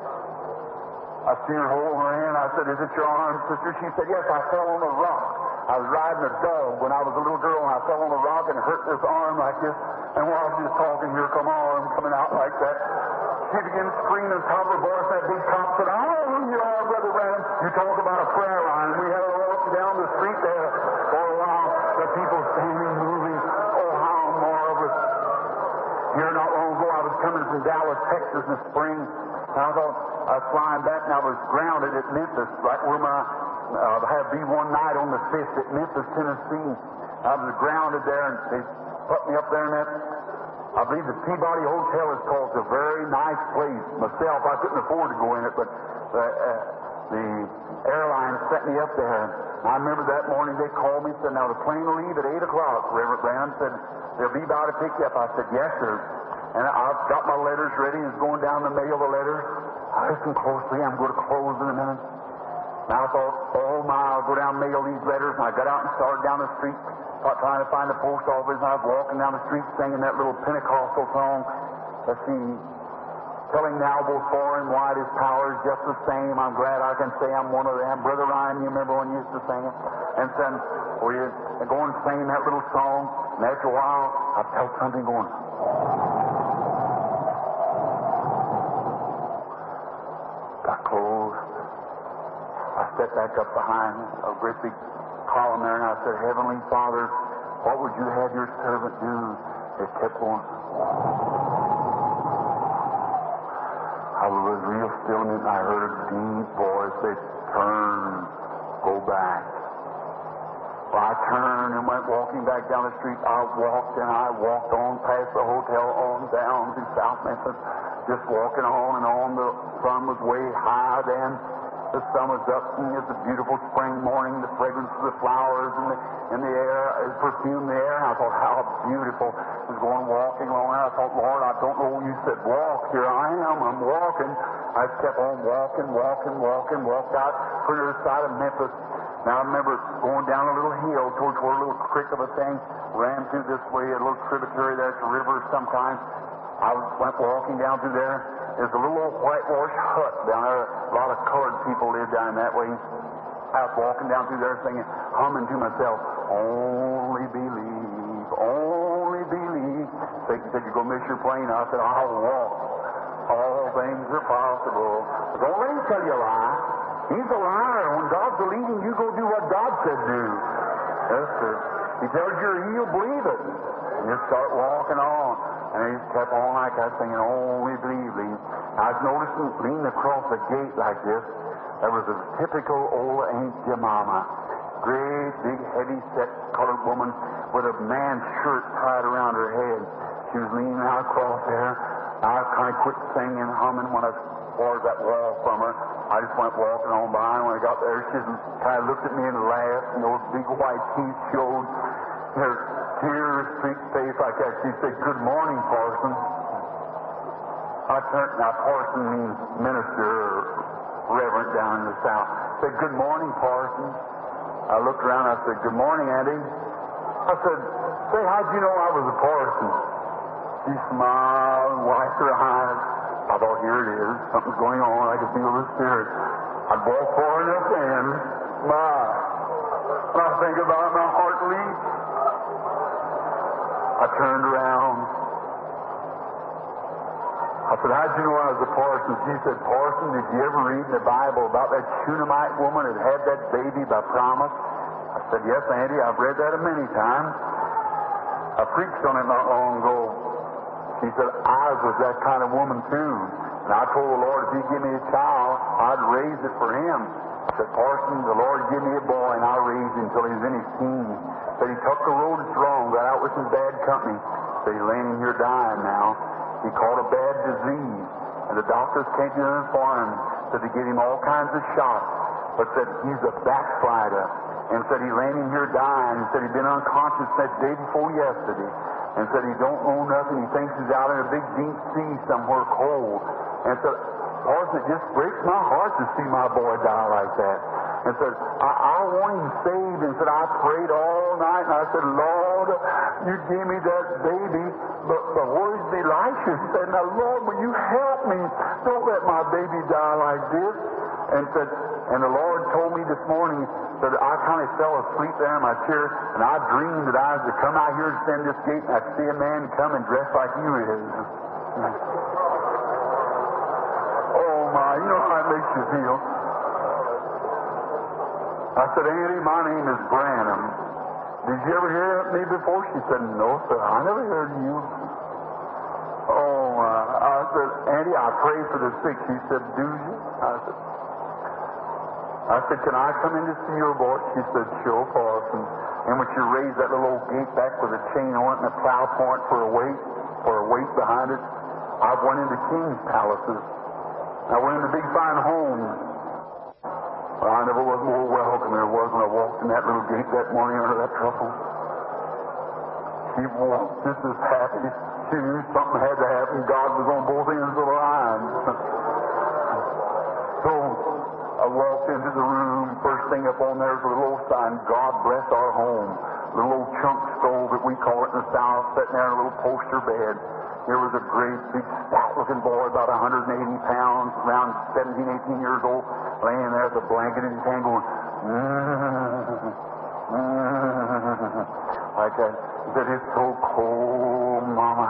I seen her holding her hand. I said, is it your arm, sister? She said, yes, I fell on a rock. I was riding a dog when I was a little girl, and I fell on a rock and hurt this arm like this. And while she was talking, here come my arm coming out like that. She began screaming at the top of her voice. That big cop said, oh, you are, Brother Branham. You talk about a prayer line. We had to walk down the street there for a while. The people standing, moving. Oh, how marvelous. Here not long ago, I was coming from Dallas, Texas in the spring. And I thought I was flying back, and I was grounded at Memphis, right where I had to be one night on the 5th at Memphis, Tennessee. I was grounded there, and they put me up there in that. I believe the Peabody Hotel is called. It's a very nice place. Myself, I couldn't afford to go in it, but the airline sent me up there. And I remember that morning they called me and said, now the plane will leave at 8 o'clock. Reverend Branham said, they'll be by to pick you up. I said, yes, sir. And I've got my letters ready and was going down to mail the letters. I listened closely. I'm going to close in a minute. And I thought, oh my, I'll go down and mail these letters. And I got out and started down the street trying to find the post office. And I was walking down the street singing that little Pentecostal song. Let's see. Telling the elbow sore and wide his power is just the same. I'm glad I can say I'm one of them. Brother Ryan, you remember when you used to sing it? And then we go and sing that little song. And after a while, I felt something going. Got close. I stepped back up behind a great big column there, and I said, Heavenly Father, what would you have your servant do? It kept going. I was real still in it, and I heard a deep voice say, turn, go back. Well, I turned and went walking back down the street. I walked on past the hotel, on down to South Memphis, just walking on and on. The sun was way high then. The sun was up, and it was a beautiful spring morning. The fragrance of the flowers in the air, it perfumed the air. And I thought, how beautiful. I was going walking along there. I thought, Lord, I don't know. You said walk. Here I am. I'm walking. I kept on walking, walked out to the side of Memphis. Now I remember going down a little hill towards where a little creek of a thing ran through this way, a little tributary there. It's a river of some kind. I went walking down through there. There's a little old whitewashed hut down there. A lot of colored people live down that way. I was walking down through there singing, humming to myself, only believe, only believe. Satan said, you're going to miss your plane. I said, I'll walk. All things are possible. Don't let him tell you a lie. He's a liar. When God's leading you, go do what God said do. Yes, sir. He tells you he'll believe it. And you start walking on. And he kept on like that, singing, only believe. I was noticing, leaning across the gate like this, there was a typical old Aunt Jemima. Great, big, heavy-set colored woman with a man's shirt tied around her head. She was leaning out across there. I kind of quit singing, humming when I was that wall from her. I just went walking on by, and when I got there, she kind of looked at me and laughed, and those big white teeth showed. Her tears streaked face like that. She said, good morning, Parson. I turned, now Parson means minister or reverend down in the South. I said, good morning, Parson. I looked around, I said, good morning, Auntie. I said, say, how'd you know I was a parson? She smiled and wiped her eyes. I thought, here it is. Something's going on. I could feel the Spirit. I'd walk far enough in. When I think about it, my heart leaps. I turned around. I said, how'd you know I was a parson? She said, Parson, did you ever read in the Bible about that Shunammite woman that had that baby by promise? I said, yes, Auntie, I've read that many times. I preached on it not long ago. She said, I was that kind of woman, too. And I told the Lord, if He'd give me a child, I'd raise it for Him. I said, Parson, the Lord give me a boy, and I'll raise him until he's in his teens. Said he took the road that's wrong, got out with some bad company. Said he's laying here dying now. He caught a bad disease, and the doctors can't do anything for him. Said they give him all kinds of shots, but said he's a backslider. And said he's laying here dying. He said he'd been unconscious that day before yesterday. And said he don't know nothing. He thinks he's out in a big deep sea somewhere cold. And said, Parson, it just breaks my heart to see my boy die like that. And said, I want him saved. And said, I prayed all night. And I said, Lord, you gave me that baby. But where's Elisha? He said, now, Lord, will you help me? Don't let my baby die like this. And said, and the Lord told me this morning that I kind of fell asleep there in my chair, and I dreamed that I was to come out here and stand this gate, and I'd see a man come and dress like you is. Oh my, you know how it makes you feel. I said, Andy, my name is Branham. Did you ever hear of me before? She said, no, sir, I never heard of you. Oh my. I said, Andy, I pray for the sick. She said, do you? I said, can I come in to see your boy? She said, sure, Parson. And when she raised that little old gate back with a chain on it and a plow point for a weight behind it, I went into king's palaces. I went into big fine homes. Well, I never was more welcome than I was when I walked in that little gate that morning under that truffle. She walked just as happy. She knew something had to happen. God was on both ends of the line. So I walked into the room. First thing up on there was a little old sign, God bless our home. A little old chunk stove that we call it in the South, sitting there in a little poster bed. There was a great, big, stout-looking boy, about 180 pounds, around 17, 18 years old, laying there with a blanket in his hand going, like that. He said, it's so cold, Mama.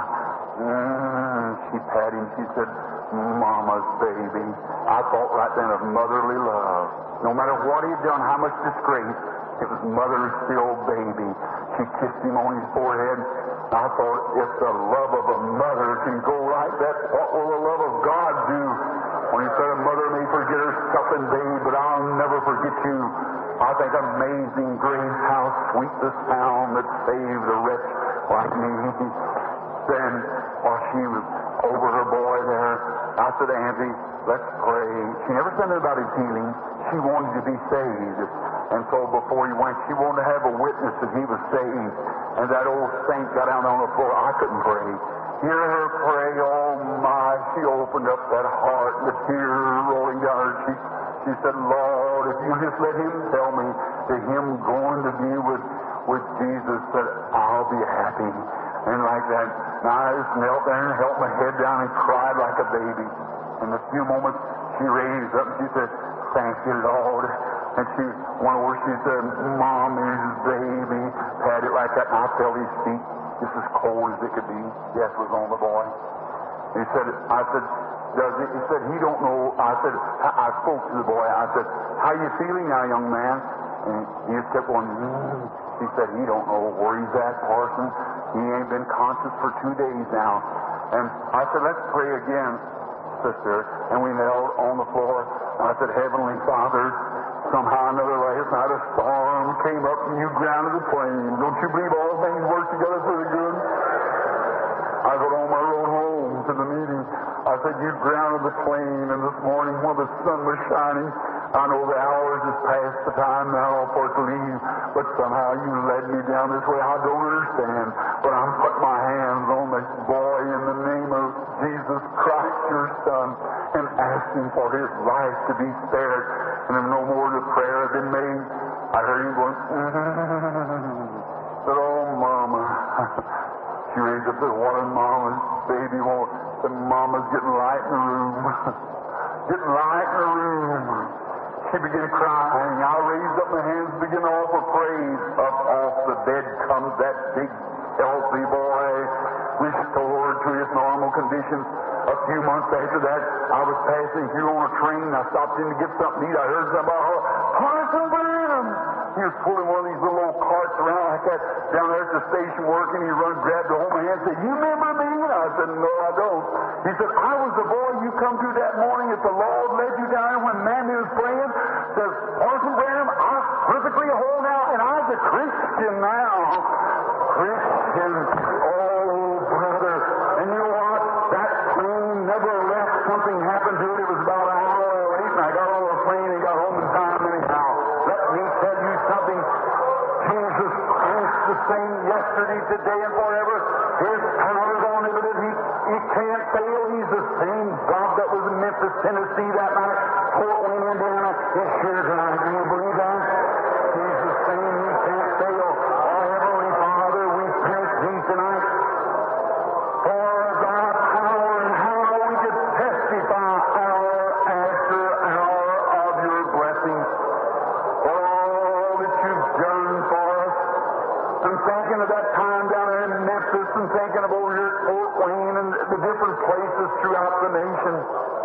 She patted him. She said, Mama's baby. I thought right then of motherly love. No matter what he'd done, how much disgrace, it was mother's still baby. She kissed him on his forehead. I thought, if the love of a mother can go like that, what will the love of God do? When he said, a mother may forget her suckling babe, but I'll never forget you. I think amazing grace, how sweet the sound that saved a wretch like me. Then, while she was over her boy there, I said, Auntie, let's pray. She never said anything about his healing. She wanted to be saved. And so before he went, she wanted to have a witness that he was saved. And that old saint got down on the floor. I couldn't pray. Hear her pray. Oh my, she opened up that heart, the tears rolling down her cheeks. She said, Lord, if you just let him tell me that him going to be with Jesus, that I'll be happy. And like that, now I just knelt there and held my head down and cried like a baby. In a few moments, she raised up and she said, thank you, Lord. And she went over, she said, Mommy's baby. Pat it like that, and I felt his feet just as cold as it could be. Yes, was on the boy. He said, I said, does it? He said, he don't know. I said, I spoke to the boy. I said, how you feeling now, young man? And he just kept going, He said, he don't know where he's at, Parson. He ain't been conscious for 2 days now. And I said, let's pray again, sister. And we knelt on the floor. And I said, Heavenly Father, somehow or another last night a storm came up and you grounded the plane. Don't you believe all things work together for the good? I got on my road home to the meeting. I said, you grounded the plane, and this morning when the sun was shining, I know the hours is past the time now for it to leave, but somehow you led me down this way. I don't understand, but I'm putting my hands on this boy in the name of Jesus Christ, your Son, and asking for his life to be spared. And if no more the prayer had been made, I heard him going, said, oh, Mama. She raised up the water, Mama's baby won't. The Mama's getting light in the room. Getting light in the room. She began crying. I raised up my hands, began to offer praise. Up off the bed comes that big, healthy boy, restored to his normal conditions. A few months after that, I was passing through on a train. I stopped in to get something to eat. I heard somebody holler, Parson Branham! He was pulling one of these little old carts around like that down there at the station working. He grabbed a hold of my hand and said, you remember me? And I said, no, I I don't. He said, I was the boy you come to that morning that the Lord led you down when Mammy was praying. Says, Parson Branham, I'm perfectly whole now, and I'm a Christian now. Christian. Oh, brother. And you know what? That plane never left. Something happened to it. It was about an hour late, and I got on the plane and got home in time anyhow. Let me tell you something. Jesus Christ the same yesterday, today, and forever. His power's unlimited. He can't fail. He's the same God that was in Memphis, Tennessee that night, Fort Wayne, Indiana. He's here tonight. Do you believe that? He's the same. He can't fail. Our Heavenly Father, we thank Thee tonight for Thy power and how we could testify hour after hour of Your blessings. For all that You've done for us. I'm thinking of that time down there in Memphis and thinking of over here at Fort Wayne and the different places throughout the nation.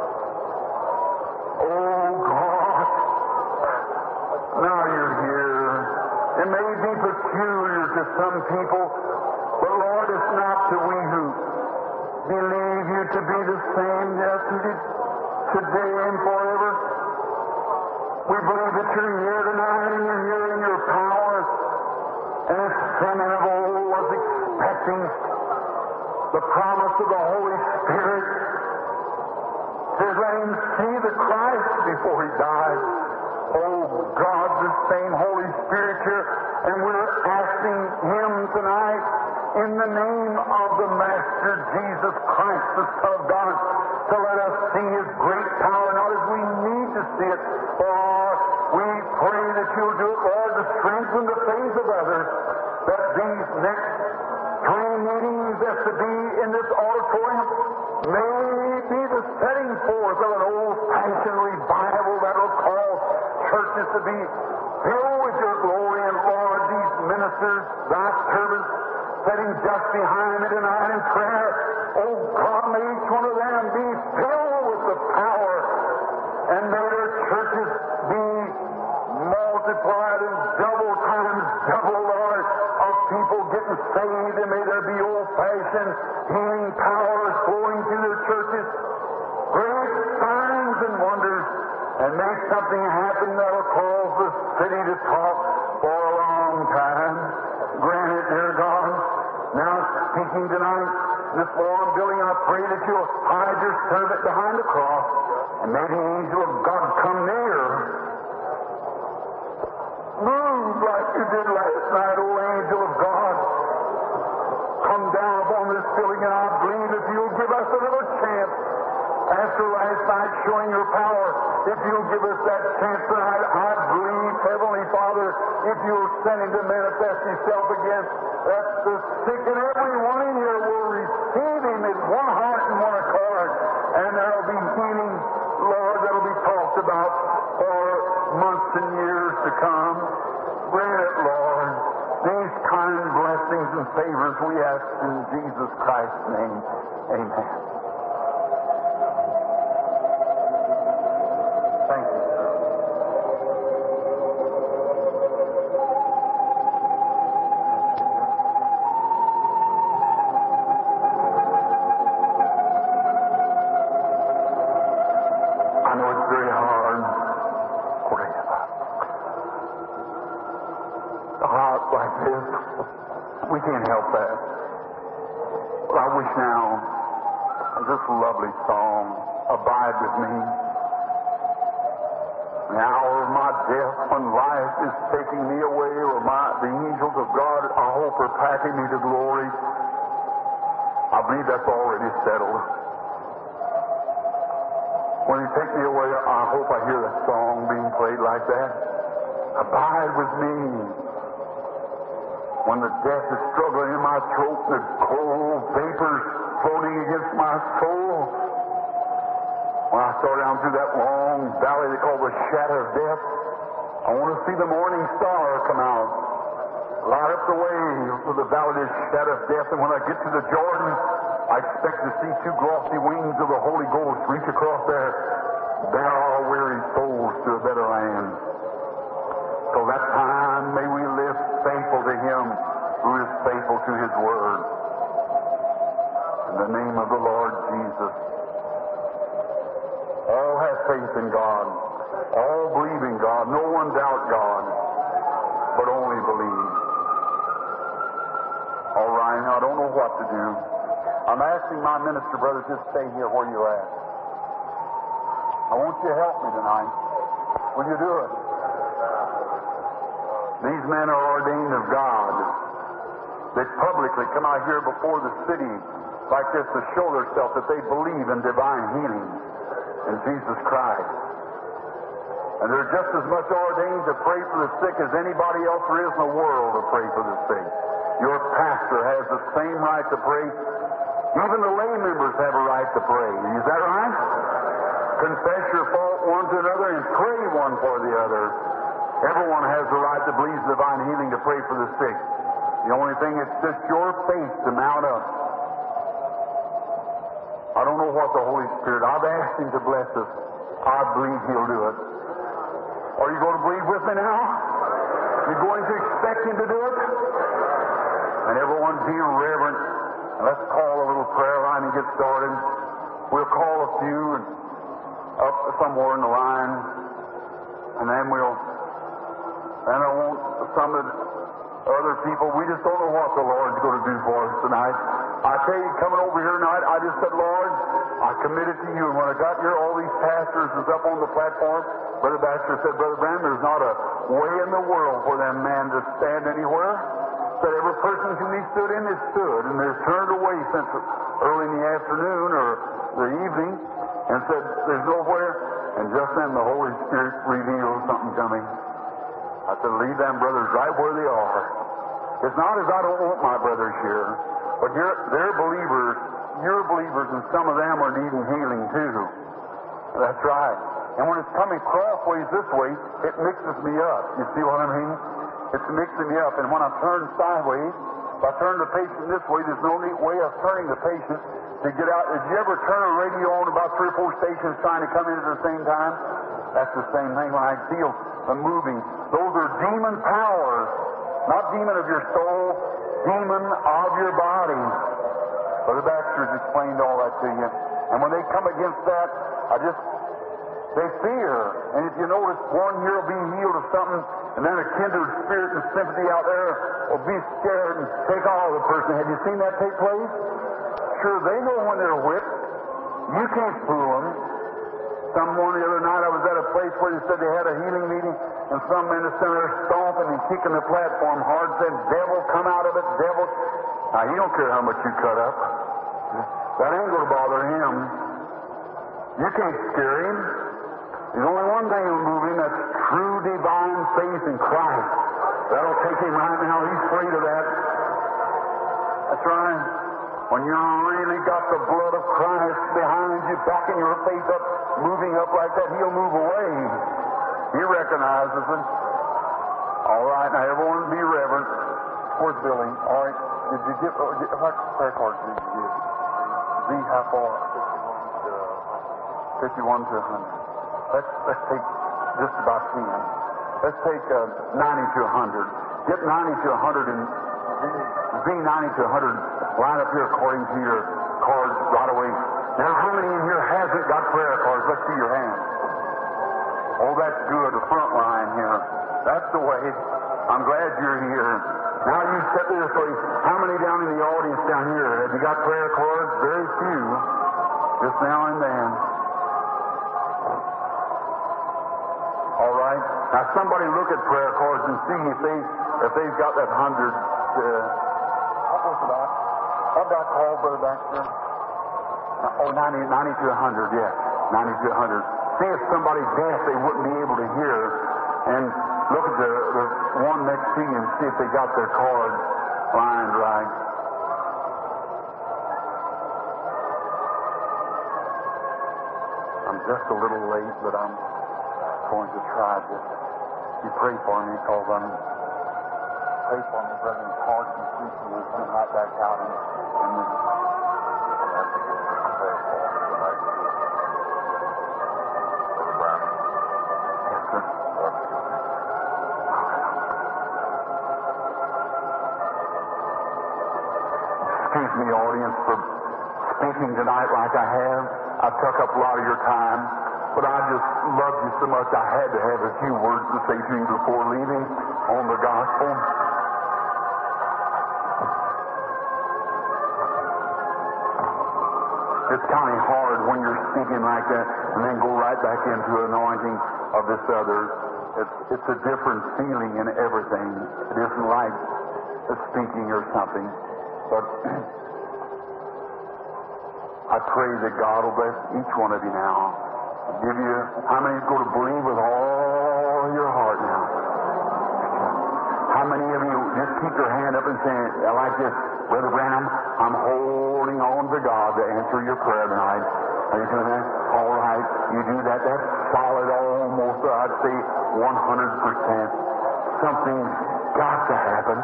Oh, God. Now You're here. It may be peculiar to some people, but Lord, it's not to we who believe You to be the same yesterday, today, and forever. We believe that You're here tonight and You're here in Your power. And as Simeon of old was expecting the promise of the Holy Spirit, says, let him see the Christ before he dies. Oh, God, the same Holy Spirit here. And we're asking Him tonight in the name of the Master Jesus Christ, the Son of God, to let us see His great power, not as we need to see it, for we pray that You'll do it, Lord, to strengthen the faith of others, that these next 3 meetings that's to be in this auditorium may be the setting forth of an old-fashioned revival that will cause churches to be filled with Your glory. And Lord, these ministers, Thy servants, sitting just behind me tonight in prayer, oh God, may each one of them be filled with the power, and may their churches be multiplied in double times double, Lord, of people getting saved, and may there be old-fashioned healing powers flowing through their churches, great signs and wonders, and may something happen that will cause the city to talk for a long time. Grant it, dear God. Now, speaking tonight, this forum building, I pray that You'll hide Your servant behind the cross, and may the angel of God come near. Move like You did last night, O angel of God. Come down upon this building, and I believe if You'll give us another chance after last night showing Your power, if You'll give us that chance tonight, I believe, Heavenly Father, if You'll send Him to manifest Himself again, that the sick and everyone in here will receive Him in one heart and one accord, and there'll be healing, Lord, that'll be talked about for months and years to come. Grant it, Lord. These kind blessings and favors we ask in Jesus Christ's name. Amen. Thank you, sir. I know it's very hard. A heart like this, we can't help that. But I wish now, this lovely song, Abide With Me. The hour of my death, when life is taking me away, or the angels of God, I hope, are packing me to glory. I believe that's already settled. When He takes me away, I hope I hear that song being played like that. Abide with me. When the death is struggling in my throat, the cold vapors floating against my soul. When I start down through that long valley they call the shadow of death, I want to see the morning star come out, light up the way for the valley of the shadow of death. And when I get to the Jordan, I expect to see 2 glossy wings of the Holy Ghost reach across there, bear our weary souls to a better land. Till that time, may we live faithful to Him who is faithful to His Word. In the name of the Lord Jesus. All have faith in God. All believe in God. No one doubt God, but only believe. All right, I don't know what to do. I'm asking my minister brothers, just stay here where you're at. I want you to help me tonight. Will you do it? These men are ordained of God. They publicly come out here before the city like this to show themselves that they believe in divine healing in Jesus Christ. And they're just as much ordained to pray for the sick as anybody else there is in the world to pray for the sick. Your pastor has the same right to pray. Even the lay members have a right to pray. Is that right? Confess your fault one to another and pray one for the other. Everyone has the right to believe divine healing to pray for the sick. The only thing, it's just your faith to mount up. I don't know what the Holy Spirit, I've asked Him to bless us. I believe He'll do it. Are you going to believe with me now? You're going to expect Him to do it? And everyone be reverent. And let's call a little prayer line and get started. We'll call a few and up somewhere in the line. And then I want some of the other people. We just don't know what the Lord's going to do for us tonight. I tell you, coming over here tonight, I just said, Lord, I committed to you. And when I got here, all these pastors was up on the platform. Brother Baxter said, Brother Branham, there's not a way in the world for them man to stand anywhere. Said every person who he stood in is stood, and they're turned away since early in the afternoon or the evening, and said there's nowhere. And just then the Holy Spirit revealed something coming. I said, leave them brothers right where they are. It's not as I don't want my brothers here, but they're believers. You're believers, and some of them are needing healing too. That's right. And when it's coming crossways this way, it mixes me up. You see what I mean? It's mixing me up. And when I turn sideways, if I turn the patient this way, there's no neat way of turning the patient to get out. Did you ever turn a radio on about 3 or 4 stations trying to come in at the same time? That's the same thing when I feel them moving. Those are demon powers. Not demon of your soul, demon of your body. Brother Baxter's explained all that to you. And when they come against that, they fear. And if you notice, one here will be healed of something, and then a kindred spirit and sympathy out there will be scared and take all the person. Have you seen that take place? Sure, they know when they're whipped. You can't fool them. Someone the other night, I was at a place where they said they had a healing meeting, and some minister there stomping and kicking the platform hard, said, devil, come out of it, devil. Now, he don't care how much you cut up. That ain't going to bother him. You can't scare him. There's only one thing that'll move him, that's true divine faith in Christ. That'll take him right now. He's afraid of that. That's right. When you really got the blood of Christ behind you, backing your faith up, moving up like that, He'll move away. He recognizes it. All right, now everyone be reverent. Where's Billy? All right. Did you get, what prayer card did you give? Z, how far? 51 to 100. Let's take just about 10. Let's take 90 to 100. Get 90 to 100 and Z 90 to 100. Line up here according to your cards right away. Now, how many in here hasn't got prayer cards? Let's see your hand. Oh, that's good. The front line here. That's the way. I'm glad you're here. Now you step this way. How many down in the audience down here? Have you got prayer cards? Very few. Just now and then. All right. Now somebody look at prayer cards and see if they've got that 100. What was it about? What did I call, Brother Baxter? 90 to 100. Yeah, 90 to 100. See if somebody's deaf they wouldn't be able to hear, and look at the one next to you and see if they got their card lined right. I'm just a little late, but I'm going to try this. You pray for me, because pray for me, brother, and hard and sweet, and we'll come right back out and excuse me, audience, for speaking tonight like I have. I took up a lot of your time, but I just love you so much I had to have a few words to say to you before leaving on the gospel. It's kind of hard when you're speaking like that and then go right back into anointing of this other. It's a different feeling in everything. It isn't like speaking or something. But I pray that God will bless each one of you now. I'll give you, how many is going to believe with all your heart now? How many of you just keep your hand up and say, like this, Brother Branham, I'm holding on to God to answer your prayer tonight. Are you doing that? All right. You do that. That's solid almost, I'd say 100%. Something's got to happen.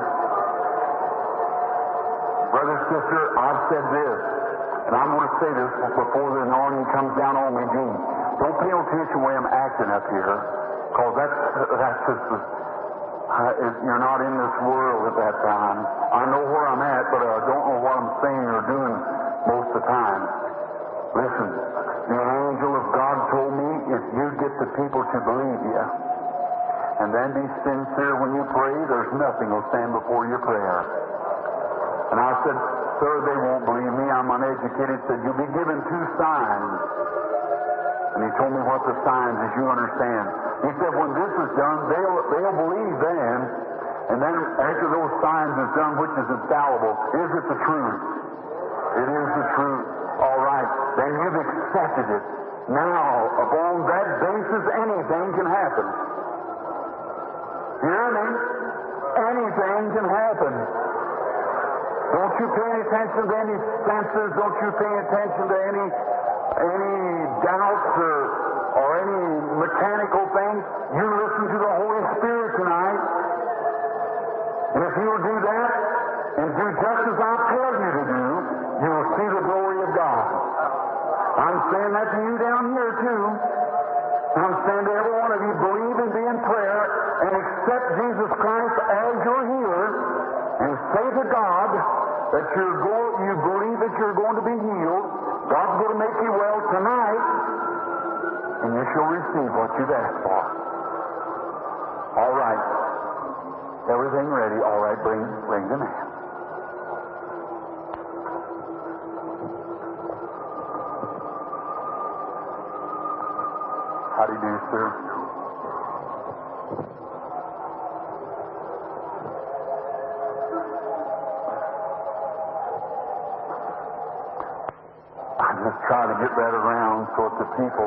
Brother, sister, I've said this, and I'm going to say this before the anointing comes down on me, Gene. Don't pay attention to the way I'm acting up here, because that's just you're not in this world at that time. I know where I'm at, but I don't know what I'm saying or doing most of the time. Listen, the angel of God told me if you get the people to believe you, and then be sincere when you pray, there's nothing will stand before your prayer. And I said, sir, they won't believe me. I'm uneducated. He said, you'll be given 2 signs. And he told me what the signs is, you understand. He said, when this is done, they'll believe then. And then after those signs is done, which is infallible, is it the truth? It is the truth. All right. Then you've accepted it. Now, upon that basis, anything can happen. Hear me? Anything can happen. Don't you pay any attention to any senses. Don't you pay attention to any doubts or any mechanical things. You listen to the Holy Spirit tonight. And if you'll do that and do just as I tell you to do, you'll see the glory of God. I'm saying that to you down here too. I'm saying to every one of you, believe and be in prayer and accept Jesus Christ as your healer and say to God that you believe that you're going to be healed. God's going to make you well tonight, and you shall receive what you've asked for. All right. Everything ready? All right, bring the man. How do you do, sir? Just try to get that around so that the people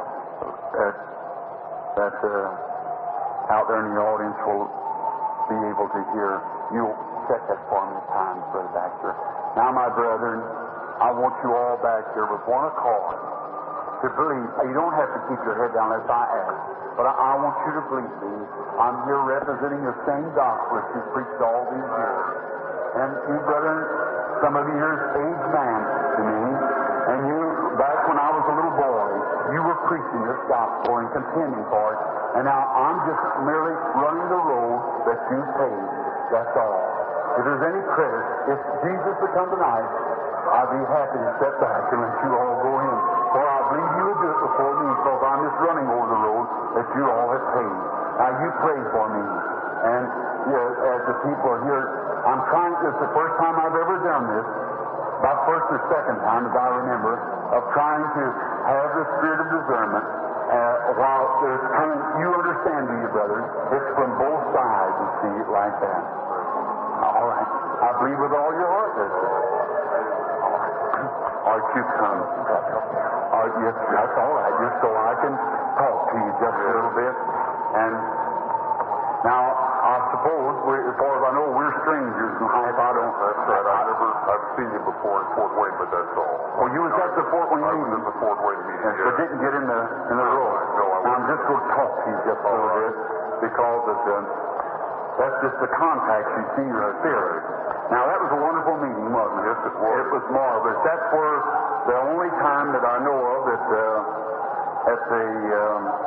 that out there in the audience will be able to hear. You'll set that for me at times, Brother Baxter. Now, my brethren, I want you all back here with one accord to believe. You don't have to keep your head down as I ask, but I want you to believe me. I'm here representing the same gospel as you preached all these years. And you, brethren, some of you here is aged man to me. And you, back when I was a little boy, you were preaching this gospel and contending for it. And now I'm just merely running the road that you paved. That's all. If there's any credit, if Jesus would come tonight, I'd be happy to step back and let you all go in. For I believe you would do it before me, because I'm just running over the road that you all have paved. Now you pray for me. And as the people are here, I'm trying, this is the first time I've ever done this. About first or second time, as I remember, of trying to have the spirit of discernment. While there's coming, you understand, do you, brother? It's from both sides, you see it like that. All right. I believe with all your heart, that's it. All right. All right, you come. All right, yes, that's all right. Just so I can talk to you just a little bit. And now, I suppose, as far as I know, we're strangers in life. I don't. That's right. I've seen you before in Fort Wayne, but that's all. Oh, you was at the Fort Wayne meeting? I was at the Fort Wayne meeting, yes. So didn't get in the room. No, I wasn't. I'm just going to talk to you just a little bit, because that's just the contact you see in the spirit. Now, that was a wonderful meeting, wasn't it? Yes, it was. It was marvelous. That's where the only time that I know of that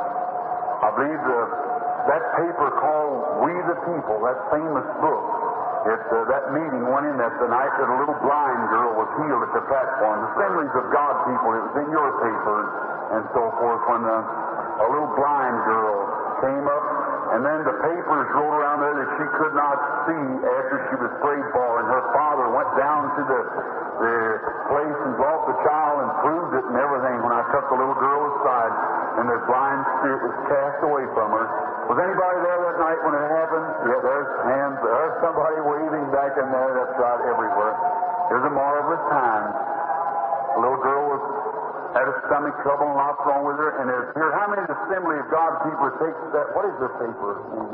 I believe that paper called We the People, that famous book, That meeting went in that the night that a little blind girl was healed at the platform. Assemblies of God people, it was in your paper and so forth, when a little blind girl came up, and then the papers rolled around there that she could not see after she was prayed for, and her father went down to the place and brought the child and proved it and everything when I took the little girl aside, and the blind spirit was cast away from her. Was anybody there that night when it happened? Yeah, there's hands. There's somebody waving back in there. That's right, everywhere. It was a marvelous time. The little girl had a stomach trouble and lots wrong with her, and it appeared. How many Assembly of God people take that? What is their paper?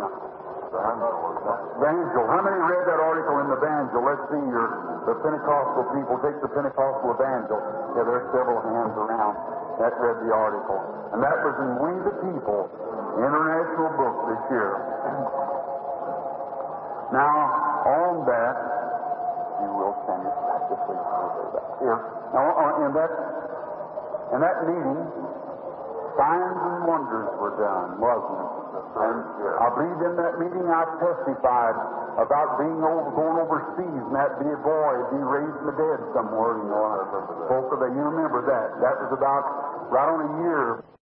Evangel. How many read that article in the Evangel? Let's see, the Pentecostal people. Take the Pentecostal Evangel. Yeah, there's several hands around that read the article. And that was in We the People, international book this year. Now, on that, you will send it back this week. Here. Now, in that meeting, signs and wonders were done, wasn't it? And I believe in that meeting I testified about going overseas, and that be a boy, be raised from the dead somewhere, you know. I spoke of that. You remember that. That was about right on a year